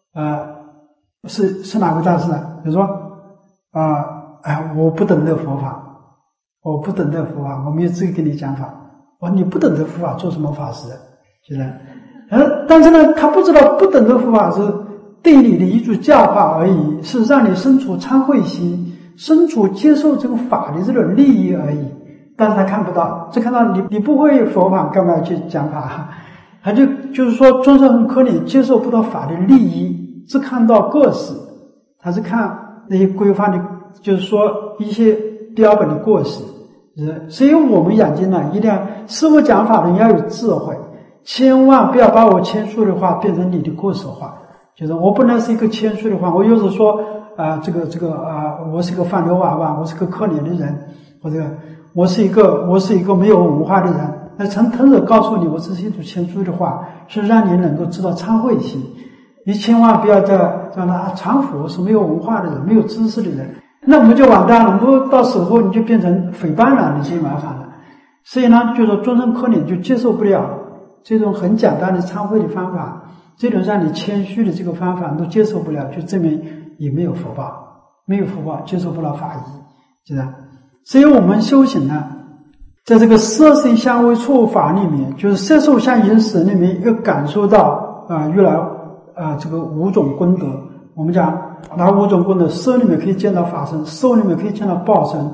S1: 是哪个大师呢？就是说我不懂得佛法，我不懂得佛法，我没有资格跟你讲法。你不懂得佛法做什么法师？是的。但是呢，他不知道不懂得佛法是对你的一句教化而已，是让你生出参会心，生出接受这个法的这种利益而已。但是他看不到，只看到你不会佛法，干嘛去讲法？他就是说，众生很可怜，接受不到法的利益，只看到过失，他是看那些规范的，就是说一些标本的过失。所以我们养经呢，一定要师父讲法的人要有智慧，千万不要把我谦虚的话变成你的过失话。就是我本来是一个谦虚的话，我有时说我是个放牛娃娃，我是个可怜的人，或者我是一个没有文化的人。那从头头告诉你，我这是一种谦虚的话，是让你能够知道忏悔心。你千万不要在常佛是没有文化的人，没有知识的人。那我们就完蛋了，不到时候你就变成诽谤了，你就麻烦了。所以呢，就是众生可怜就接受不了这种很简单的忏悔的方法，这种让你谦虚的这个方法都接受不了，就证明也没有福报，没有福报接受不了法义，知道？所以我们修行呢，在这个色声香味触法里面，就是色受想行识里面，要感受到越来这个五种功德。我们讲哪五种功德？色里面可以见到法身，受里面可以见到报身，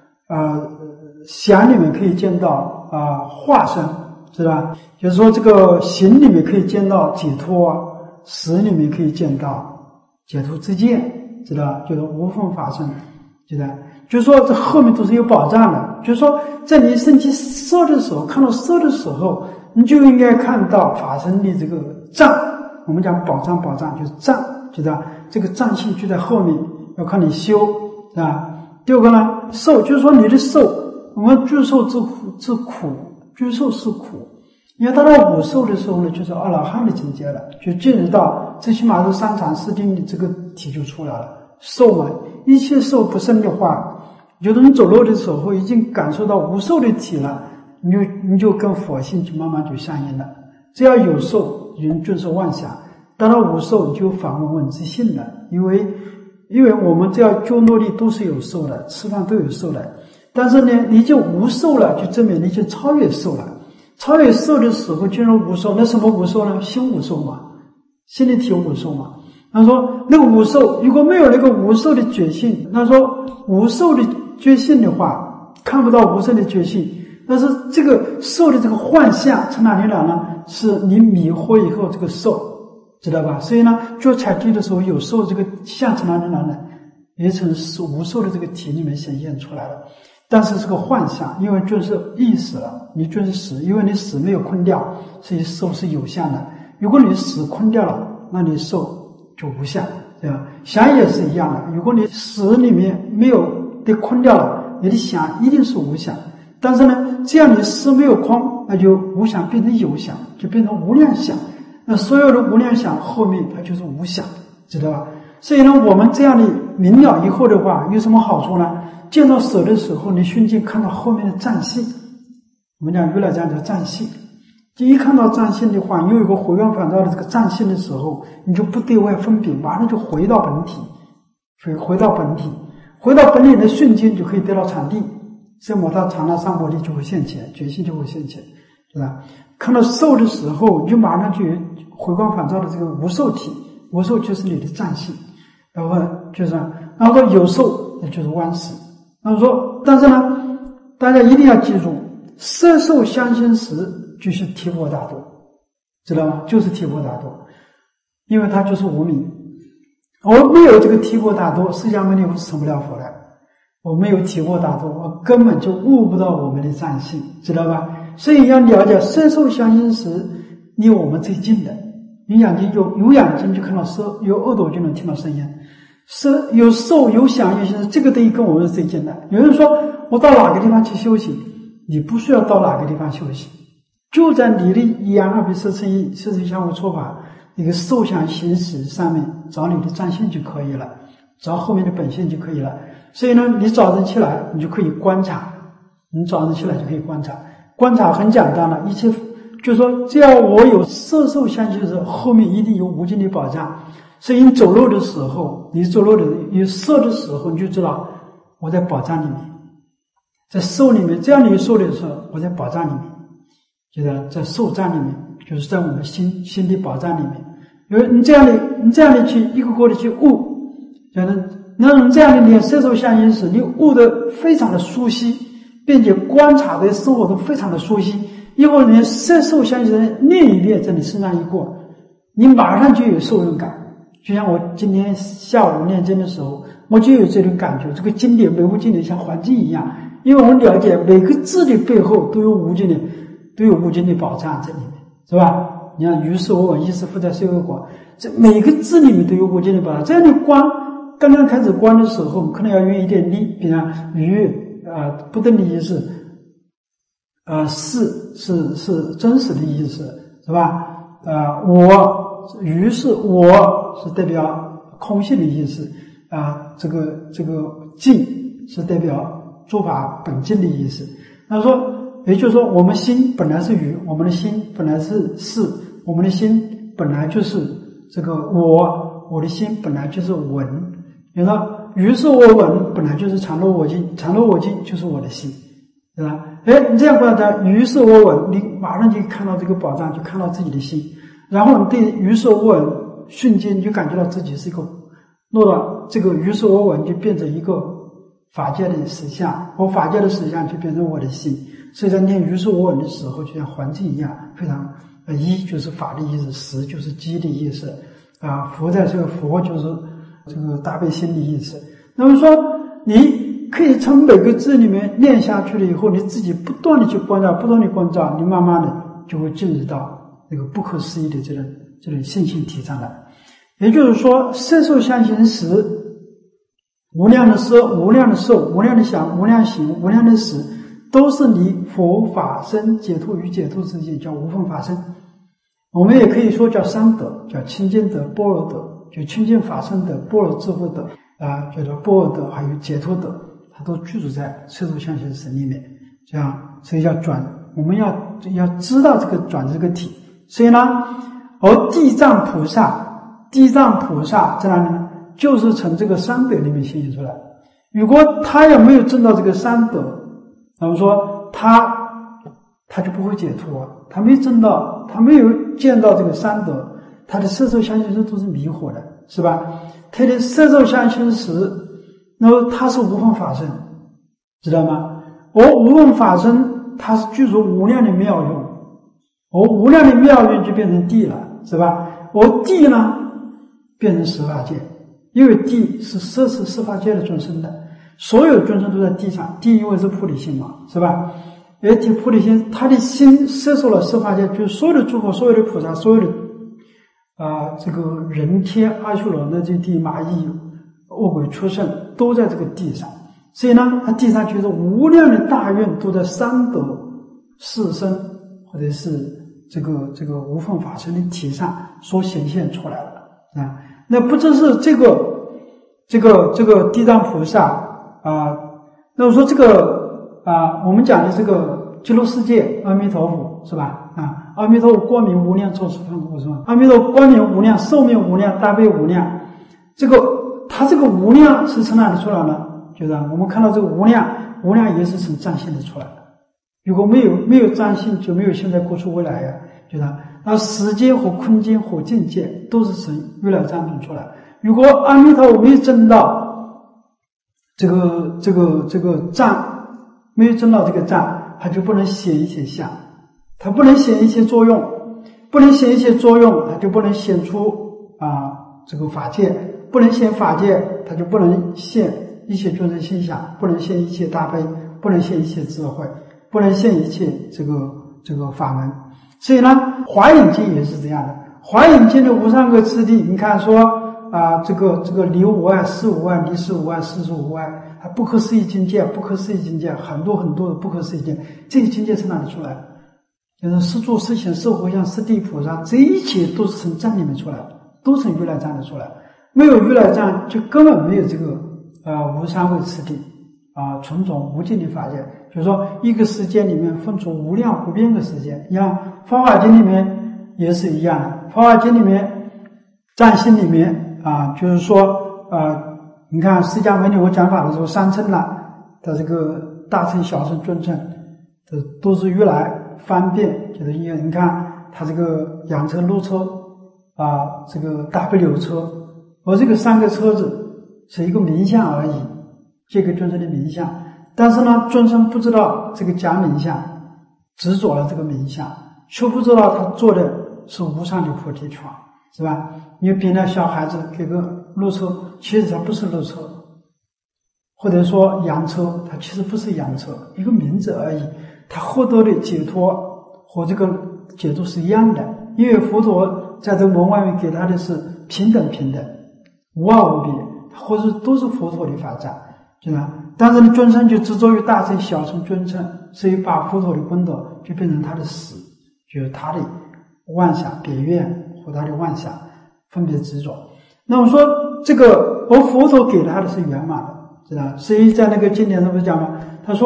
S1: 想里面可以见到化身，是吧？就是说这个行里面可以见到解脱，识里面可以见到解脱之见，知道？就是无分法身，知道？就是说这后面都是有保障的。就是说在你身体色的时候，看到色的时候，你就应该看到法身的这个障。我们讲保障就是障，知道？这个障性就在后面，要看你修，是吧？第二个呢，受，就是说你的受，我们具受之苦，具受是苦。你要达到五受的时候呢，就是阿罗汉的境界了，就进入到最起码是三禅四定的这个体就出来了。受嘛，一切受不生的话，就是你走路的时候已经感受到无受的体了，你就跟佛性就慢慢就相应了。只要有受，人均受妄想。达到无受，你就反问问自性了。因为我们只要觉努力都是有受的，吃饭都有受的。但是呢，你就无受了，就证明你就超越受了。超越受的时候进入无受，那什么无受呢？心无受嘛，心里体无受嘛。他说那个无受，如果没有那个无受的觉性，他说无受的觉性的话，看不到无受的觉性， 但是这个受的这个幻象从哪里来呢？是你迷惑以后这个受，知道吧？所以呢，做踩地的时候有受这个相从哪里来呢？也从无受的这个体里面显现出来了。但是是个幻象，因为就是意识了，你就是识，因为你识没有空掉，所以受是有相的。如果你识空掉了，那你受就无相，对吧？想也是一样的，如果你识里面没有被空掉了，你的想一定是无想。但是呢，这样你识没有空，那就无想变成有想，就变成无量想。那所有的无量想后面它就是无想，知道吧？所以呢，我们这样的明了以后的话，有什么好处呢？见到手的时候，你瞬间看到后面的占性，我们讲原来讲叫占性。就一看到占性的话，你有一个回光返照的这个占性的时候，你就不对外分别，马上就回到本体，回到本体，回到本体的瞬间就可以得到禅定，圣摩他禅那三摩地就会现前，觉性就会现前，对吧？看到受的时候，你就马上就有回光返照的这个无受体，无受就是你的占性，然后就是，然后有受那就是弯识。那说，但是呢，大家一定要记住，色受相心时就是提婆达多，知道吗？就是提婆达多，因为它就是无明。我没有这个提婆达多，释迦牟尼佛是成不了佛的。我没有提婆达多，我根本就悟不到我们的占性，知道吧？所以要了解色受相心时，离我们最近的。你眼睛有眼睛就看到色，有耳朵就能听到声音。是有受有想有心，这个东西跟我们是最近的。有人说我到哪个地方去休息，你不需要到哪个地方休息，就在你的一言二鼻色身意色身相互错法一个受想行识上面找你的占性就可以了，找后面的本性就可以了。所以呢，你早晨起来你就可以观察，你早晨起来就可以观察，观察很简单了，一切就是说只要我有色受相行时，后面一定有无尽的保障。所以你走路的时候，你走路的有色的时候，你就知道我在宝藏里面，在受里面，这样你受的时候，我在宝藏里面，就是在受藏里面，就是在我们心的宝藏里面。因为你这样的去一个个的去悟，那你这样的你色受相行时，你悟得非常的熟悉，并且观察的生活都非常的熟悉。一会儿你色受相行时念一遍，在你身上一过，你马上就有受用感。就像我今天下午念经的时候，我就有这种感觉，这个经典每部经典像环境一样，因为我了解每个字的背后都有无尽的宝藏在里面，是吧？你看于是我闻，亦是复在社会果，这每个字里面都有无尽的宝藏。这样的观，刚刚开始观的时候，可能要用一点力，比如于不等的意思，是真实的意思，是吧？于是我是代表空性的意思这个静是代表诸法本净的意思。那说也就是说，我们心本来是于，我们的心本来是我们的心本来就是这个我的心本来就是闻。你说于是我闻本来就是常乐我净，常乐我净就是我的心，对吧？你这样观察，于是我闻，你马上就看到这个宝藏，就看到自己的心。然后你对于是我闻瞬间你就感觉到自己是一个落到这个于是我闻就变成一个法界的实相，我法界的实相就变成我的心。所以在念于是我闻的时候，就像环境一样，非常一就是法的意思，十就是机的意思佛在这个佛就是这个大悲心的意思。那么说你可以从每个字里面念下去了以后，你自己不断的去关照，不断的关照，你慢慢的就会进入到那个不可思议的这种信心体上来。也就是说，色受相行时，无量的色、无量的受、无量的想、无量行、无量的识，都是离佛法身解脱与解脱之间，叫无分法身。我们也可以说叫三德，叫清净德、般若德，就清净法身德、般若智慧德叫做般若德，还有解脱德，它都居住在色受相行识里面。这样，所以要转，我们要知道这个转这个体。所以呢，而地藏菩萨在哪里呢？就是从这个三德里面显现出来。如果他也没有证到这个三德，那么说他就不会解脱，他没证到，他没有见到这个三德，他的色受相行识都是迷惑的，是吧？他的色受相行识，那么他是无分法身，知道吗？而无分法身它是具足无量的妙用，无量的妙用就变成地了，是吧？地呢变成十法界，因为地是摄持十法界的众生的，所有众生都在地上，地因为是菩提心嘛，是吧？而地菩提心，他的心摄受了十法界，就是所有的诸佛、所有的菩萨、所有的这个人天阿修罗的这地蚂蚁恶鬼畜生都在这个地上，所以呢，它地上就是无量的大愿都在三德四身或者是这个无分法身的体上所显现出来了啊。那不只是这个地藏菩萨那我说这个我们讲的这个极乐世界阿弥陀佛是吧？阿弥陀佛光明无量，咒十方佛是吧？阿弥陀佛光明无量，寿命无量，大悲无量。它这个无量是从哪里出来呢？就是我们看到这个无量也是从藏性的出来的。如果没有藏性，就没有现在、过去、未来呀。就是那时间和空间和境界都是从如来藏中出来。如果阿弥陀佛没有证到这个藏，没有证到这个藏，他就不能显一切相。它不能显一切作用，它就不能显出这个法界，不能显法界，它就不能现一切众生心想，不能现一切大悲，不能现一切智慧，不能现一切这个法门。所以呢，华严经也是这样的。华严经的无上个次第，你看说这个离无碍、事无碍、离事无碍、事处无碍，不可思议境界，很多很多的不可思议境界，这个境界是哪里出来的？就是四住、四显、四回向、四地菩萨，这一切都是从藏里面出来的，都从如来藏里出来的。没有如来藏，就根本没有这个无上位次第纯种无尽的法界。就是说，一个时间里面分出无量无边个时间。你看《法华经》里面也是一样的，《法华经》里面藏心里面就是说你看释迦牟尼佛讲法的时候，三乘了，他这个大乘、小乘、中乘，这都是如来方便，就是因为你看他这个羊车、鹿车这个大悲流车，而这个三个车子是一个名相而已，这个众生的名相。但是呢，众生不知道这个假名相，执着了这个名相，却不知道他做的是无上的菩提船，是吧？你别的小孩子给个鹿车，其实它不是鹿车，或者说羊车，它其实不是羊车，一个名字而已。他获得的解脱和这个解脱是一样的，因为佛陀在这个门外面给他的是平等，无二无别，或者都是佛陀的法藏，对吧？但是呢，众生就执着于大乘、小乘、中乘，所以把佛陀的功德就变成他的死，就是他的妄想、别愿和他的妄想分别执着。那我说这个，而佛陀给他的是圆满的，知道？所以在那个经典上不是讲吗？他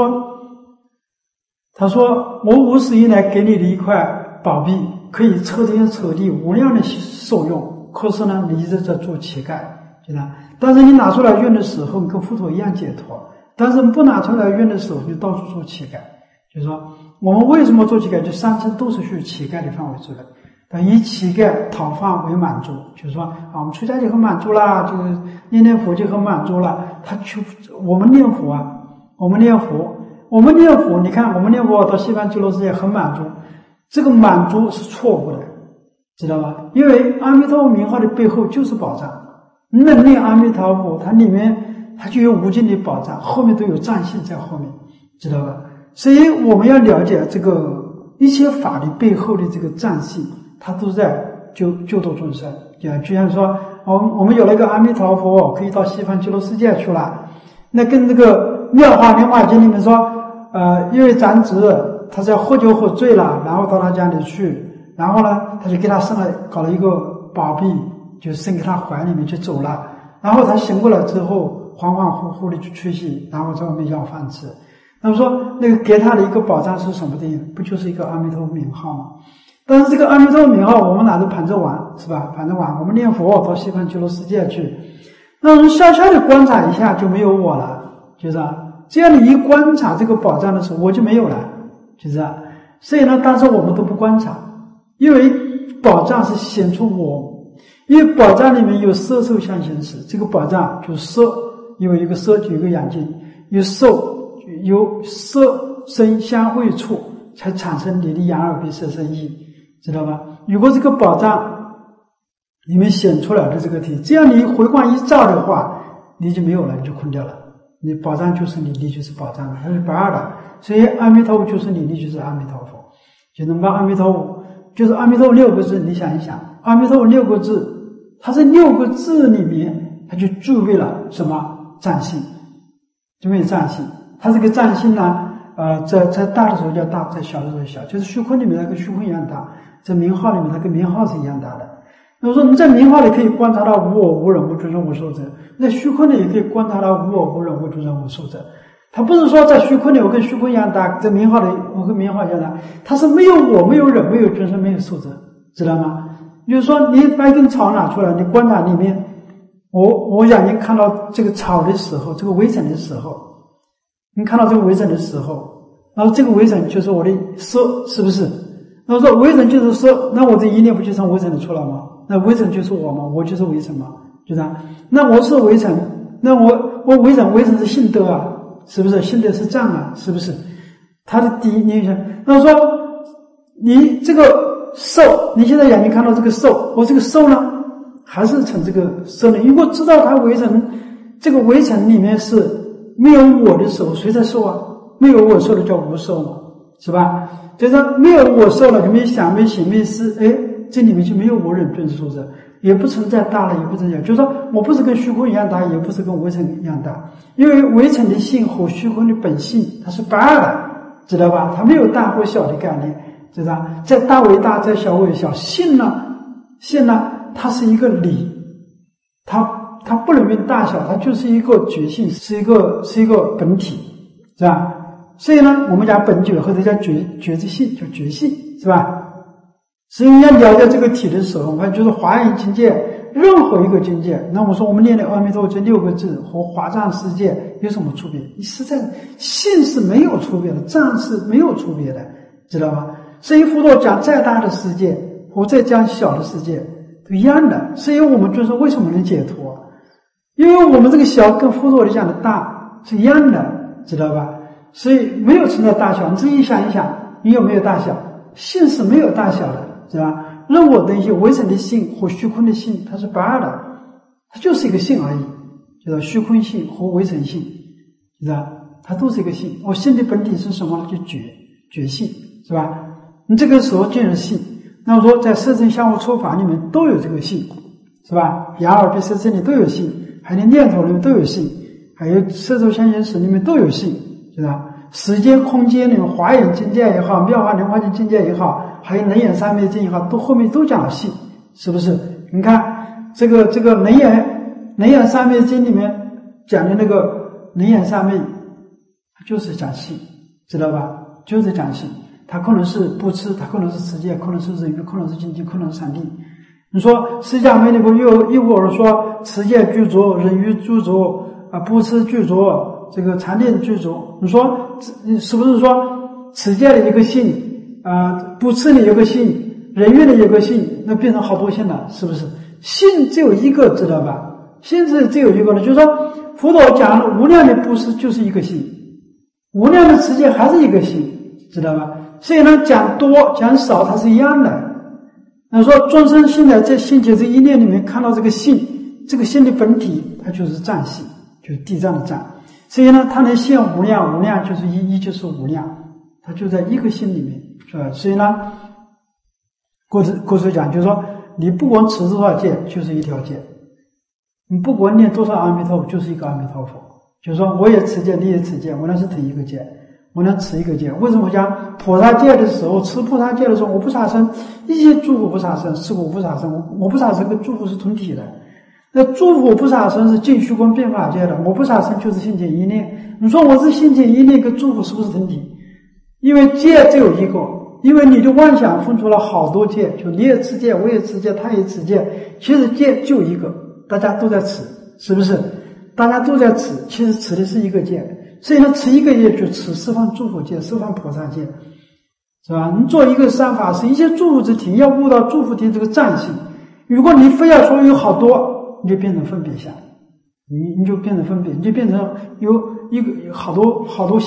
S1: 说我无始以来给你的一块宝币，可以彻天彻地无量的受用，可是呢，你一直在做乞丐，知道？但是你拿出来用的时候，跟佛陀一样解脱。但是不拿出来用的时候，就到处做乞丐。就是说，我们为什么做乞丐？就三乘都是属于乞丐的范围之内。但以乞丐讨饭为满足，就是说我们出家就很满足啦，就是念佛就很满足了。我们念佛，你看我们念佛到西方极乐世界很满足，这个满足是错误的，知道吧？因为阿弥陀佛名号的背后就是宝藏，能念阿弥陀佛，它里面它就有无尽的宝藏，后面都有藏性在后面，知道吧？所以我们要了解这个一切法的背后的这个藏性，它都在救度众生。就像说我们有了一个阿弥陀佛，可以到西方极乐世界去了。那跟这个妙法莲华经里面说一位长子他在喝酒喝醉了，然后到他家里去，然后呢他就给他搞了一个宝币，就生给他怀里面就走了。然后他醒过来之后恍恍惚惚的去吹气，然后在外面要饭吃。那么说那个给他的一个宝藏是什么的？不就是一个阿弥陀佛名号吗？但是这个阿弥陀佛名号我们拿着盘着玩，是吧？盘着玩，我们念佛到西方极乐世界去，那我们悄悄的观察一下就没有我了，就是这样你一观察这个宝藏的时候，我就没有了，就是所以呢，当时我们都不观察，因为宝藏是显出我，因为宝藏里面有色受相行识，这个宝藏就色，因为一个色就有一个眼睛，有受有色身相会处，才产生你的眼耳鼻舌身意，知道吧？如果这个宝藏里面显出来的这个体，这样你回光一照的话，你就没有了，你就空掉了。你宝藏就是你，你就是宝藏，它是不二的。所以阿弥陀佛就是你，你就是阿弥陀佛。就能把阿弥陀佛，就是阿弥陀佛6个字，你想一想，阿弥陀佛6个字，它这6个字里面，它就具备了什么藏性？具备藏性。它这个藏性呢，在大的时候叫大，在小的时候小，就是虚空里面它跟虚空一样大，在名号里面它跟名号是一样大的。那么说你在名号里可以观察到无我无人无诸生无寿者，在虚空里也可以观察到无我无人无诸生无寿者。它不是说在虚空里我跟虚空一样大，在名号里我跟名号一样大，它是没有我，没有人，没有诸生，没有寿者，知道吗？就是说你把一根草拿出来，你观察里面，我眼睛看到这个草的时候，这个微尘的时候，你看到这个微尘的时候，然后这个微尘就是我的色，是不是？那说微尘就是色，那我这一念不就成微尘的出来吗？那微尘就是我吗？我就是微尘吗？就这样。那我是微尘，那我微尘是性德啊，是不是？性德是藏啊，是不是？它的第一念想，那说你这个受，你现在眼睛看到这个受，我这个受呢，还是成这个受呢？如果知道它微尘，这个微尘里面是没有我的时候，谁在受啊？没有我受的叫无受嘛，是吧？就是没有我受了，就没想没行没思，这里面就没有我忍尊受者，也不存在大了，也不存在，就是说我不是跟虚空一样大，也不是跟微尘一样大，因为微尘的性和虚空的本性它是不二的，知道吧？它没有大或小的概念，知道吧？在大为大，在小为小。性呢，它是一个理，它不能论大小，它就是一个觉性，是一个本体，是吧？所以呢，我们讲本觉或者叫觉知性，叫觉性，是吧？所以要了解这个体的时候，我们就是华严境界，任何一个境界。那我说我们念的阿弥陀佛这6个字和华藏世界有什么区别？你实在性是没有区别的，藏是没有区别的，知道吗？所以佛陀讲再大的世界和再讲小的世界都一样的。所以我们就是为什么能解脱？因为我们这个小跟佛陀里讲的大是一样的，知道吧？所以没有存在大小，你自己想一想，你有没有大小？性是没有大小的，是吧？任何东西微尘的性和虚空的性它是不二的，它就是一个性而已，就是虚空性和微尘性，是吧？它都是一个性。我性的本体是什么？就觉性，是吧？你这个时候进入性，那么说在色身相互触法里面都有这个性，是吧？眼耳鼻舌身里都有性，还有念头里面都有性，还有色受想行识里面都有性，是吧？时间空间里面华严境界也好，妙法莲华经境界也好，还有能眼三昧经也好，都后面都讲了性，是不是？你看这个能眼三昧经里面讲的那个能眼三昧，它就是讲性，知道吧？就是讲性，它可能是不吃，它可能是持戒，可能是忍辱，可能是精进，可能是禅定。你说释迦牟尼佛又或者说持戒具足，忍辱具足，不吃具足，这个禅定具足，你说是不是说持戒的一个性，不吃的有个性，忍辱的有个性，那变成好多性了，是不是？性只有一个，知道吧？性是只有一个的，就是说佛陀讲了无量的布施就是一个性，无量的持戒还是一个性，知道吧？所以呢，讲多讲少它是一样的。那说众生现在在性觉这一念里面看到这个性，这个性的本体它就是藏性，就是地藏的藏。所以呢，它能现无量，无量就是一就是无量，它就在一个心里面，是吧？所以呢，过去讲就是说，你不管持多少戒，就是一条戒；你不管念多少阿弥陀佛，就是一个阿弥陀佛。就是说，我也持戒，你也持戒，我俩是同一个戒，我俩持一个戒。为什么讲菩萨戒的时候，持菩萨戒的时候，我不杀生，一切诸佛不杀生，是我不杀生，我不杀生跟诸佛是同体的。那诸佛不杀生是净虚空变法界的，我不杀生就是性解一念。你说我是性解一念跟诸佛是不是同体？因为戒只有一个，因为你的妄想分出了好多戒，就你也持戒，我也持戒，他也持戒，其实戒就一个，大家都在持，是不是？大家都在持，其实持的是一个戒，所以呢，持一个戒就持释放诸佛戒，释放菩萨戒，是吧？你做一个三法师，一切诸佛之体要悟到诸佛的这个藏性。如果你非要说有好多，你就变成分别相，你就变成分别，你就变成有一个好多性了，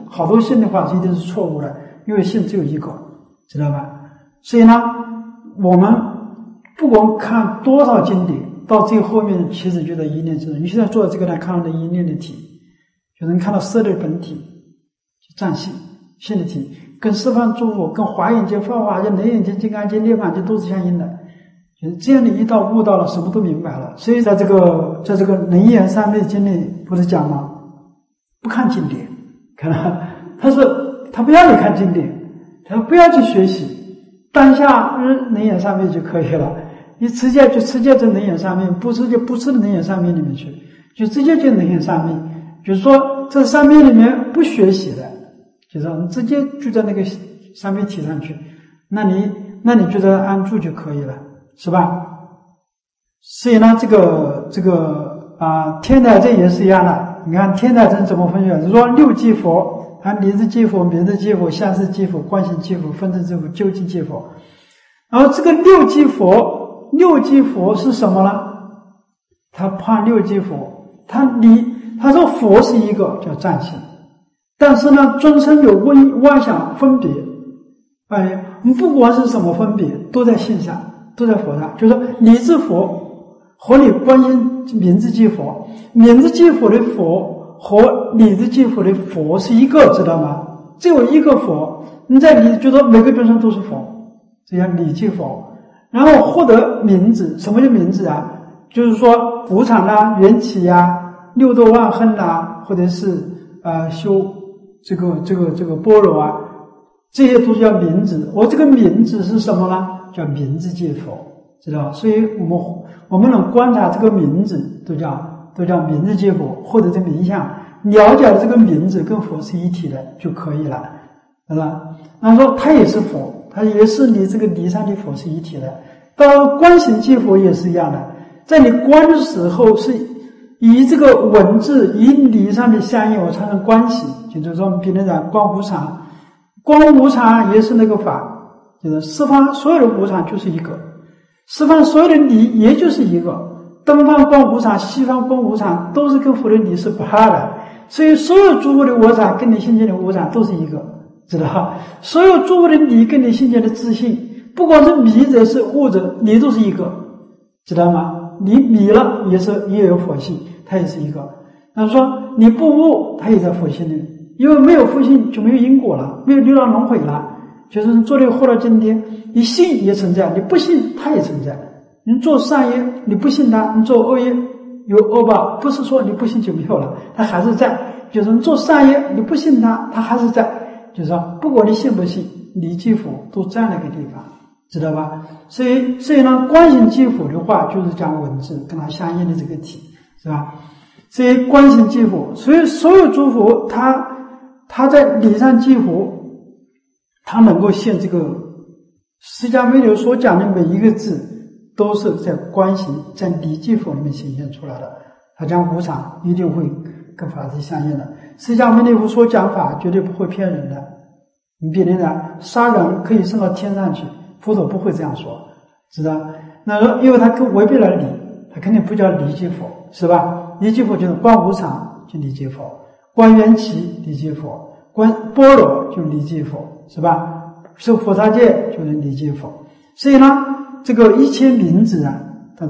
S1: 好多性的话一定是错误的，因为性只有一个，知道吧？所以呢，我们不管看多少经典，到最后面其实就在一念之中。你现在做的这个呢，看到的一念的体，就是你看到色的本体，就占性，性的体，跟十方诸佛、跟华严经、法华经、楞严经、金刚经、涅槃经都是相应的。就是这样的一道悟到了，什么都明白了。所以在这个楞严三昧经里不是讲吗？不看经典，看到他说他不要你看经典，他说不要去学习，当下楞严三昧就可以了。你直接在楞严三昧，不是楞严三昧里面去，就直接进楞严三昧。就是说这三昧里面不学习的，就是我们直接就在那个三昧体上去，那你就在安住就可以了，是吧？所以呢，这个天台真也是一样的。你看天台真怎么分析？说六即佛，离知即佛、名知即佛、相识即佛、观行即佛、分证即佛、究竟即佛。然后这个六即佛是什么呢？他判六即佛，他说佛是一个叫占性，但是呢，众生有妄想分别，不管是什么分别，都在性上，都在佛上。就是说，理知佛和你观音名知即佛，名知即佛的佛和理知即佛的佛是一个，知道吗？只有一个佛，你在理觉得每个众生都是佛，这叫理即佛。然后获得名字，什么叫名字啊？就是说无常啊、缘起啊、六度万恨啊，或者是修这个般若啊，这些都叫名字。我这个名字是什么呢？叫名字即佛，知道吧？所以我们能观察这个名字，都叫名字即佛，或者这名相，了解了这个名字跟佛是一体的就可以了，是吧？那说他也是佛，他也是你这个离上的佛是一体的。到观行即佛也是一样的，在你观的时候是以这个文字以理上的相应而产生关系，就是说我们平常讲观无常，观无常也是那个法，就是十方所有的无常就是一个，十方所有的理也就是一个，东方观无常、西方观无常都是跟佛的理是不二的，所以所有诸佛的无常跟你心间的无常都是一个，知道？所有诸佛的理跟你心间的自信，不管是迷者是悟者，理都是一个，知道吗？你迷了也有佛性，它也是一个。那说你不悟，它也在佛性里，因为没有佛性就没有因果了，没有六道轮回了。就是你做的活到今天，你信也存在，你不信它也存在。你做善业，你不信它；你做恶业有恶报，不是说你不信就没有了，它还是在。就是你做善业，你不信它，它还是在。就是说，不管你信不信，理即佛都在那个地方，知道吧？所以呢，观行即佛的话，就是讲文字跟它相应的这个体，是吧？所以观行即佛，所以所有诸佛，他在理上即佛，他能够现这个释迦牟尼所讲的每一个字，都是在观行在理即佛里面显现出来的。他讲无常一定会跟法是相应的，释迦牟尼佛说讲法绝对不会骗人的。你比如讲杀人可以升到天上去，佛陀不会这样说，知道？那说因为他违背了理，他肯定不叫理即佛，是吧？理即佛就是观无常就理即佛，观缘起理即佛，观般若就理即佛，是吧？受菩萨戒就是理即佛。所以呢，这个一切名字啊，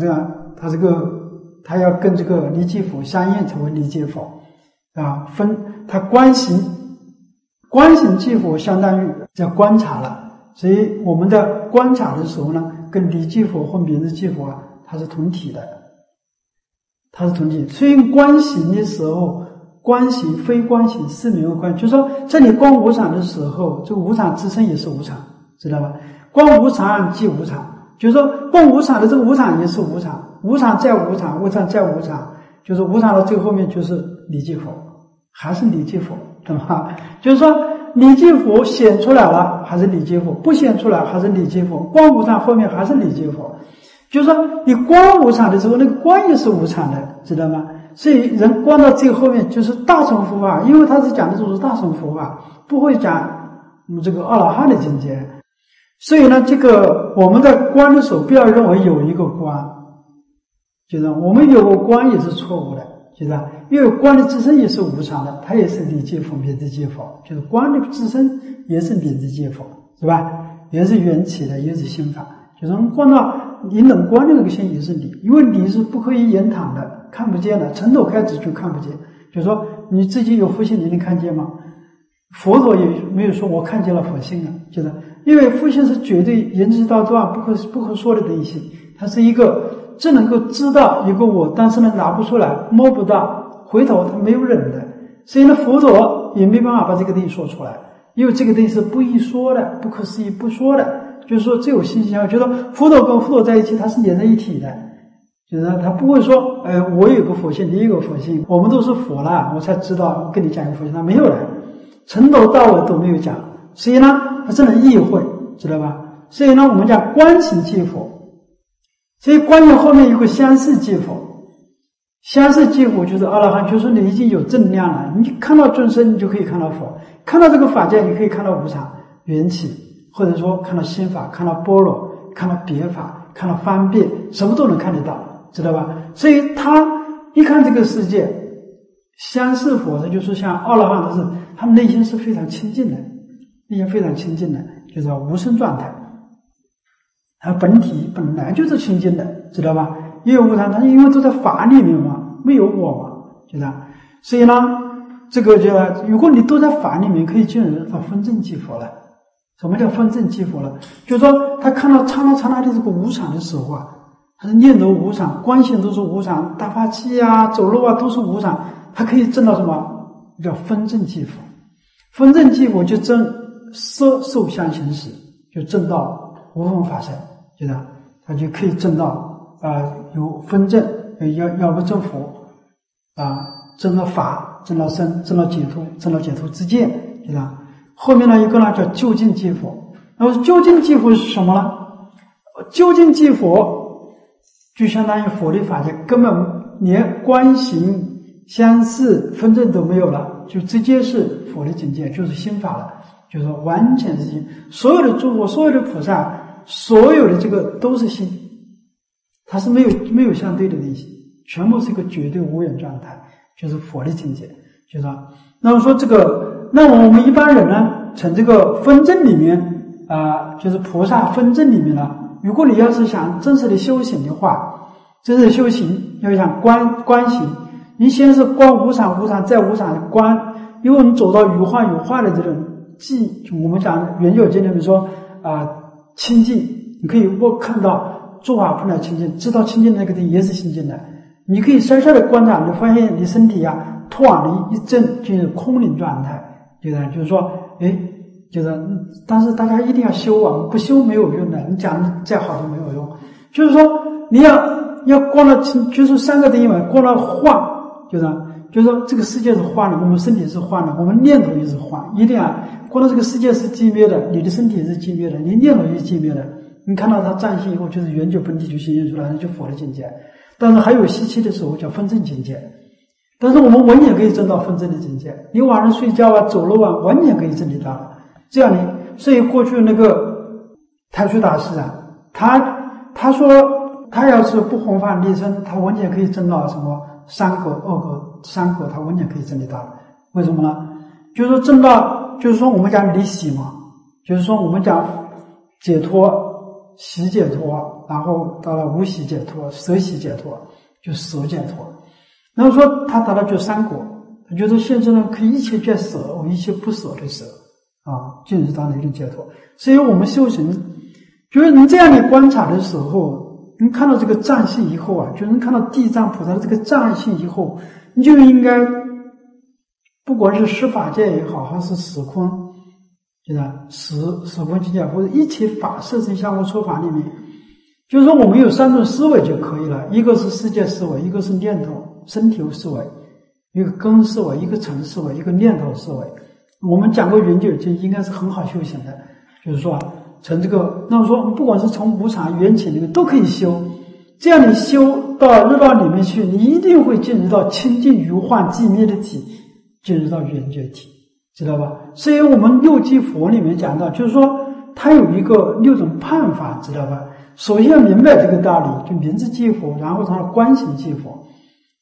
S1: 他要跟这个理即佛相应成为理即佛啊。他观行即佛相当于叫观察了，所以我们在观察的时候呢，跟理即佛或名字即佛啊，它是同体的，它是同体。所以观行的时候，观行非观行是没有关系，就是说在你观无常的时候，这个无常自身也是无常，知道吧？观无常即无常，就是说观无常的这个无常也是无常，无常再无常，无常再无常，就是无常的最后面就是理即佛，还是理即佛，对吧？就是说理即佛显出来了还是理即佛，不显出来还是理即佛，观无常后面还是理即佛。就是说你观无常的时候，那个观也是无常的，知道吗？所以人观到最后面就是大乘佛法，因为他是讲的都是大乘佛法，不会讲这个阿罗汉的境界。所以呢，这个我们在观的时候不要认为有一个观，就是我们有个观也是错误的， 就是因为观的自身也是无常的，它也是离界佛灭之界佛，就是观的自身也是灭之界佛，是吧？也是缘起的，也是心法。就是观到你能观的那个心也是理，因为理是不可以言谈的，看不见的，从头开始就看不见。就是说你自己有佛性，你能看见吗？佛陀也没有说我看见了佛性啊，就是因为佛性是绝对言之道断不可说的东西，它是一个只能够知道一个我，但是呢拿不出来，摸不到，回头它没有人的，所以呢佛陀也没办法把这个东西说出来，因为这个东西是不易说的，不可思议不说的。就是说只有心相，觉得佛陀跟佛陀在一起，它是连在一体的，就是他不会说我有个佛性，你有个佛性，我们都是佛了我才知道跟你讲一个佛性，他没有的，从头到尾都没有讲，所以呢他只能意会，知道吧？所以呢我们讲观行即佛，所以观行后面有个相似即佛，相似即佛就是阿罗汉，就是你已经有正量了，你看到众生你就可以看到佛，看到这个法界你可以看到无常缘起，或者说看到心法，看到般若，看到别法，看到方便，什么都能看得到，知道吧？所以他一看这个世界，相似佛的就是像阿罗汉的是他内心是非常清净的，内心非常清净的，就是无生状态，他本体本来就是清净的，知道吧？因为无常，他因为都在法里面嘛，没有我嘛，知道？所以呢这个就如果你都在法里面，可以进入到分正即佛了。什么叫分正即佛了？就是说他看到刹那刹那的这个无常的时候啊，他的念头无常，观行都是无常，打发气啊走路啊都是无常，他可以证到什么叫分正即佛。分正即佛就证色受想行识，就证到无分法身，知道？他就可以证到有分正，要不证佛证到法，证到身，证到解脱，证到解脱之见，知道？后面呢一个呢叫究竟即佛。那么究竟即佛是什么呢？究竟即佛就相当于佛的法界根本连观行相似分正都没有了，就直接是佛的境界，就是心法了，就是说完全是心。所有的诸佛，所有的菩萨，所有的这个都是心，它是没有相对的东西，全部是一个绝对无缘状态，就是佛的境界，就是说那么说这个，那我们一般人呢从这个分正里面就是菩萨分正里面呢，如果你要是想真实的修行的话，真实的修行要想观行，你先是观无常，无常再无常的观，因为你走到有化有化的这种我们讲圆觉经里面说清净，你可以看到诸法不能清净，知道清净的那个地也是清净的，你可以稍稍的观察，你发现你身体突然的一震就是空灵状态，就是说就是但是大家一定要修啊，不修没有用的，你讲的再好都没有用，就是说你要观了清，就是三个东西嘛，观了幻，就是说这个世界是幻的，我们身体是幻的，我们念头也是幻，一定要观到这个世界是寂灭的，你的身体是寂灭的，你念头也是寂灭的，你看到它暂息以后就是圆觉本体就显现出来，那就佛的境界。但是还有习气的时候叫分正境界，但是我们完全可以证到分正的境界，你晚上睡觉走路完全可以证得到了。这样呢，所以过去那个太虚大师他说他要是不弘法立身，他完全可以证到什么三果二果三果，他完全可以证得到。为什么呢？就是说证到，就是说我们讲离喜嘛，就是说我们讲解脱喜解脱，然后到了无喜解脱舍喜解脱，就舍解脱。然后说他达到就三果，他觉得现在呢可以一切皆舍，我一切不舍的舍进入到那种解脱。所以我们修行就是你这样的观察的时候，你看到这个藏性以后就是你看到地藏菩萨的这个藏性以后，你就应该不管是十法界也好，还是时空时空境界，或者一切法色身相互说法里面，就是说我们有三种思维就可以了，一个是世界思维，一个是念头身体思维，一个根思维，一个尘思维，一个念头思维。我们讲过圆觉经应该是很好修行的，就是说从这个，那么说不管是从无常缘起里面都可以修，这样你修到日道里面去，你一定会进入到清净如幻寂灭的体，进入到圆觉体，知道吧？所以我们六即佛里面讲到，就是说它有一个六种判法，知道吧？首先要明白这个道理，就名字即佛，然后它的观行即佛。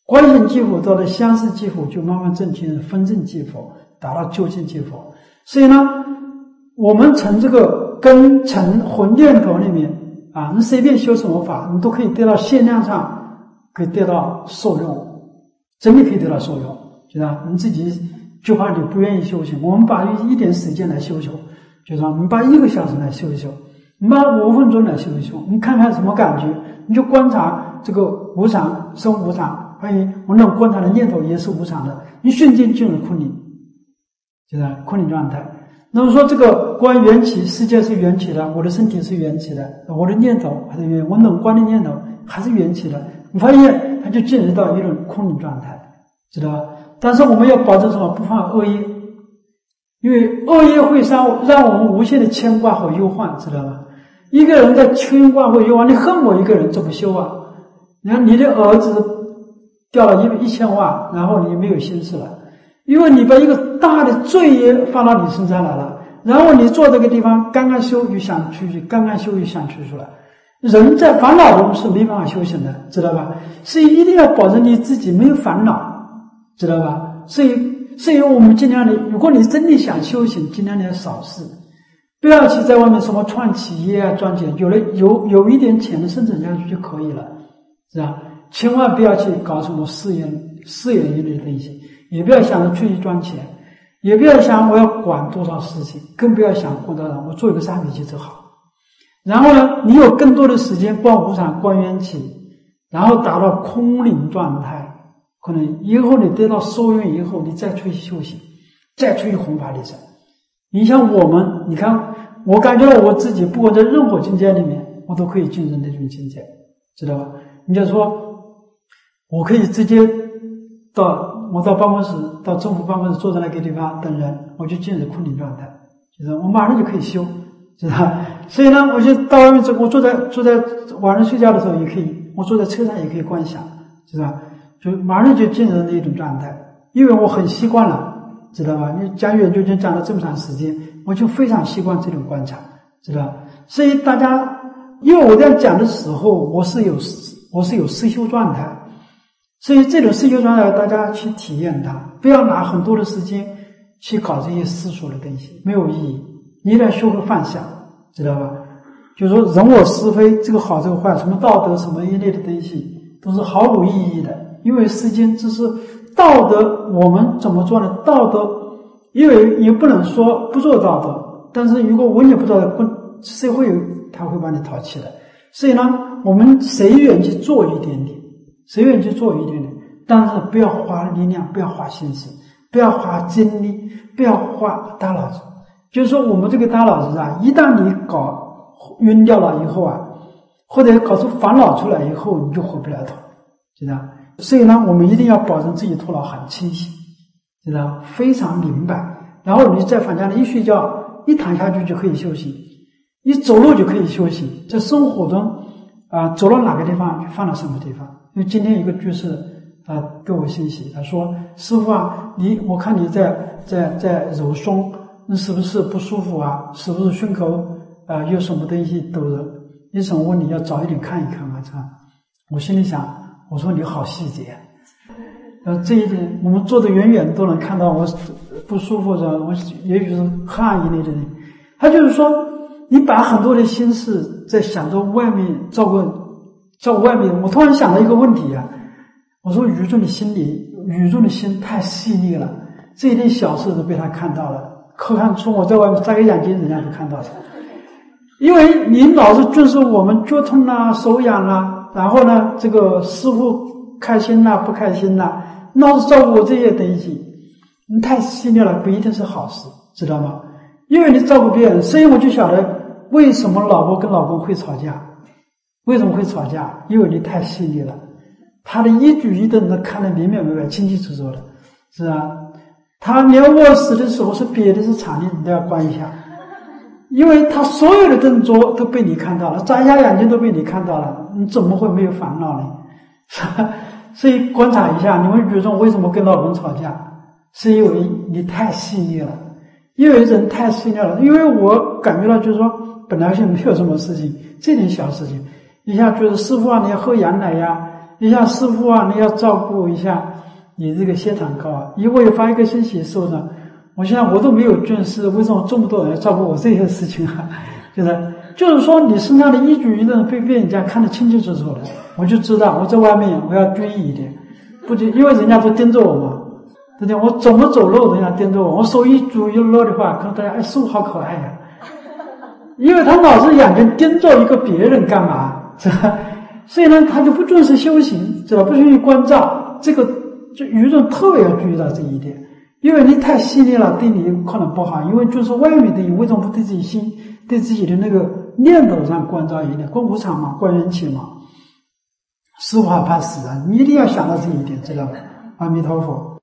S1: 观行即佛到了相似即佛，就慢慢证清分证即佛，达到究竟即佛。所以呢，我们从这个根尘混念头里面啊，你随便修什么法，你都可以得到限量上，可以得到受用，真的可以得到受用，知道？你自己就怕你不愿意修行，我们把一点时间来修修，就是说，你把1个小时来修一修，你把5分钟来修一修，你看看什么感觉，你就观察这个无常，生无常，还有我们观察的念头也是无常的，你瞬间进入空灵，就是空灵状态。那么说这个观缘起，世界是缘起的，我的身体是缘起的，我的念头还是缘，我冷观的念头还是缘起的，你发现它就进入到一种空灵状态，知道吧？但是我们要保证什么？不犯恶业，因为恶业会让我们无限的牵挂和忧患，知道吧？一个人在牵挂或忧患，你恨我一个人怎么修啊？你看你的儿子掉了1000万，然后你没有心事了，因为你把一个大的罪业放到你身上来了，然后你坐这个地方刚刚修就想出去，刚刚修就想出去了。人在烦恼中是没办法修行的，知道吧？所以一定要保证你自己没有烦恼，知道吧？所以我们尽量的，如果你真的想修行，尽量的少事，不要去在外面什么创企业啊、赚钱，有一点钱的生存下去就可以了，是吧？千万不要去搞什么事业一类的东西，也不要想着出去赚钱，也不要想我要管多少事情，更不要想过多少我做一个3笔记就好。然后呢，你有更多的时间观无常、观缘起，然后达到空灵状态，可能以后你得到受用以后，你再出去修行，再出去弘法利生。你像我们，你看我感觉我自己不管在任何境界里面，我都可以进入那种境界，知道吧？你就说我可以直接到办公室，到政府办公室坐在那个地方等人，我就进入空灵状态，就是我马上就可以修，知道吧？所以呢，我就到外面我坐在晚上睡觉的时候也可以，我坐在车上也可以观想，知道吧？就马上就进入那种状态，因为我很习惯了，知道吧？你讲远究竟讲了这么长时间，我就非常习惯这种观察，知道吧？所以大家，因为我在讲的时候，我是有思修状态，所以这种思修状态大家去体验它，不要拿很多的时间去搞这些世俗的东西，没有意义。你得学会放下，知道吧？就是说人我是非，这个好这个坏，什么道德什么一类的东西都是毫无意义的，因为世间只是道德，我们怎么做呢？道德因为也不能说不做道德，但是如果我也不做，社会他会把你淘弃的。所以呢，我们随缘去做一点点，但是不要花力量，不要花心思，不要花精力，不要花大脑子。就是说我们这个大脑子啊，一旦你搞晕掉了以后啊，或者搞出烦恼出来以后，你就回不了头，知道？所以呢，我们一定要保证自己头脑很清醒，知道？非常明白。然后你在房间里一睡觉，一躺下去就可以修行，一走路就可以修行，在生活中走到哪个地方就放到什么地方。因为今天一个居士给我信息，他说：“师父啊，我看你在揉胸，你是不是不舒服啊？是不是胸口有什么东西抖着？医生问你要早一点看一看啊。”我心里想，我说你好细节，这一点我们坐得远远都能看到我不舒服的，我也许是汗一类的人。他就是说，你把很多的心事在想着外面照顾外面。我突然想到一个问题啊，我说宇宙的心太细腻了，这一点小事都被他看到了，可看出我在外面眨个眼睛，人家就看到了。因为你老是遵守我们脚痛啊、手痒啊，然后呢，这个师父开心啦、不开心啦，老是照顾我这些东西，你太细腻了，不一定是好事，知道吗？因为你照顾别人，所以我就晓得为什么老婆跟老公会吵架。为什么会吵架？因为你太细腻了，他的一举一动都看得明明白白、清清楚楚的，是吧？他连卧室的时候是憋的是场地，你都要关一下，因为他所有的动作都被你看到了，眨一下眼睛都被你看到了，你怎么会没有烦恼呢？所以观察一下，你们宇宙为什么跟老公吵架？是因为你太细腻了，因为人太细腻了。因为我感觉到就是说，本来就没有什么事情，这点小事情，一下觉得师父啊，你要喝羊奶呀， 你像师父啊，你要照顾一下你这个血糖高啊。以我有发一个信息说呢，我现在我都没有眷师，为什么这么多人要照顾我这些事情啊？就是说你身上的一举一动被人家看得清清楚楚的，我就知道我在外面我要注意一点，不仅因为人家都盯着我嘛，对不对？我怎么走路人家盯着我，我手一举一落的话，可能大家师父好可爱呀，因为他老是眼睛盯着一个别人干嘛，是吧？所以呢，他就不重视修行，知道不注意关照，这个就愚人特别要注意到这一点，因为你太细腻了，对你可能不好。因为就是外面的人为什么不对自己心、对自己的那个念头上关照一点？观无常嘛，观缘起嘛，师父还怕死啊！你一定要想到这一点，知道吧？阿弥陀佛。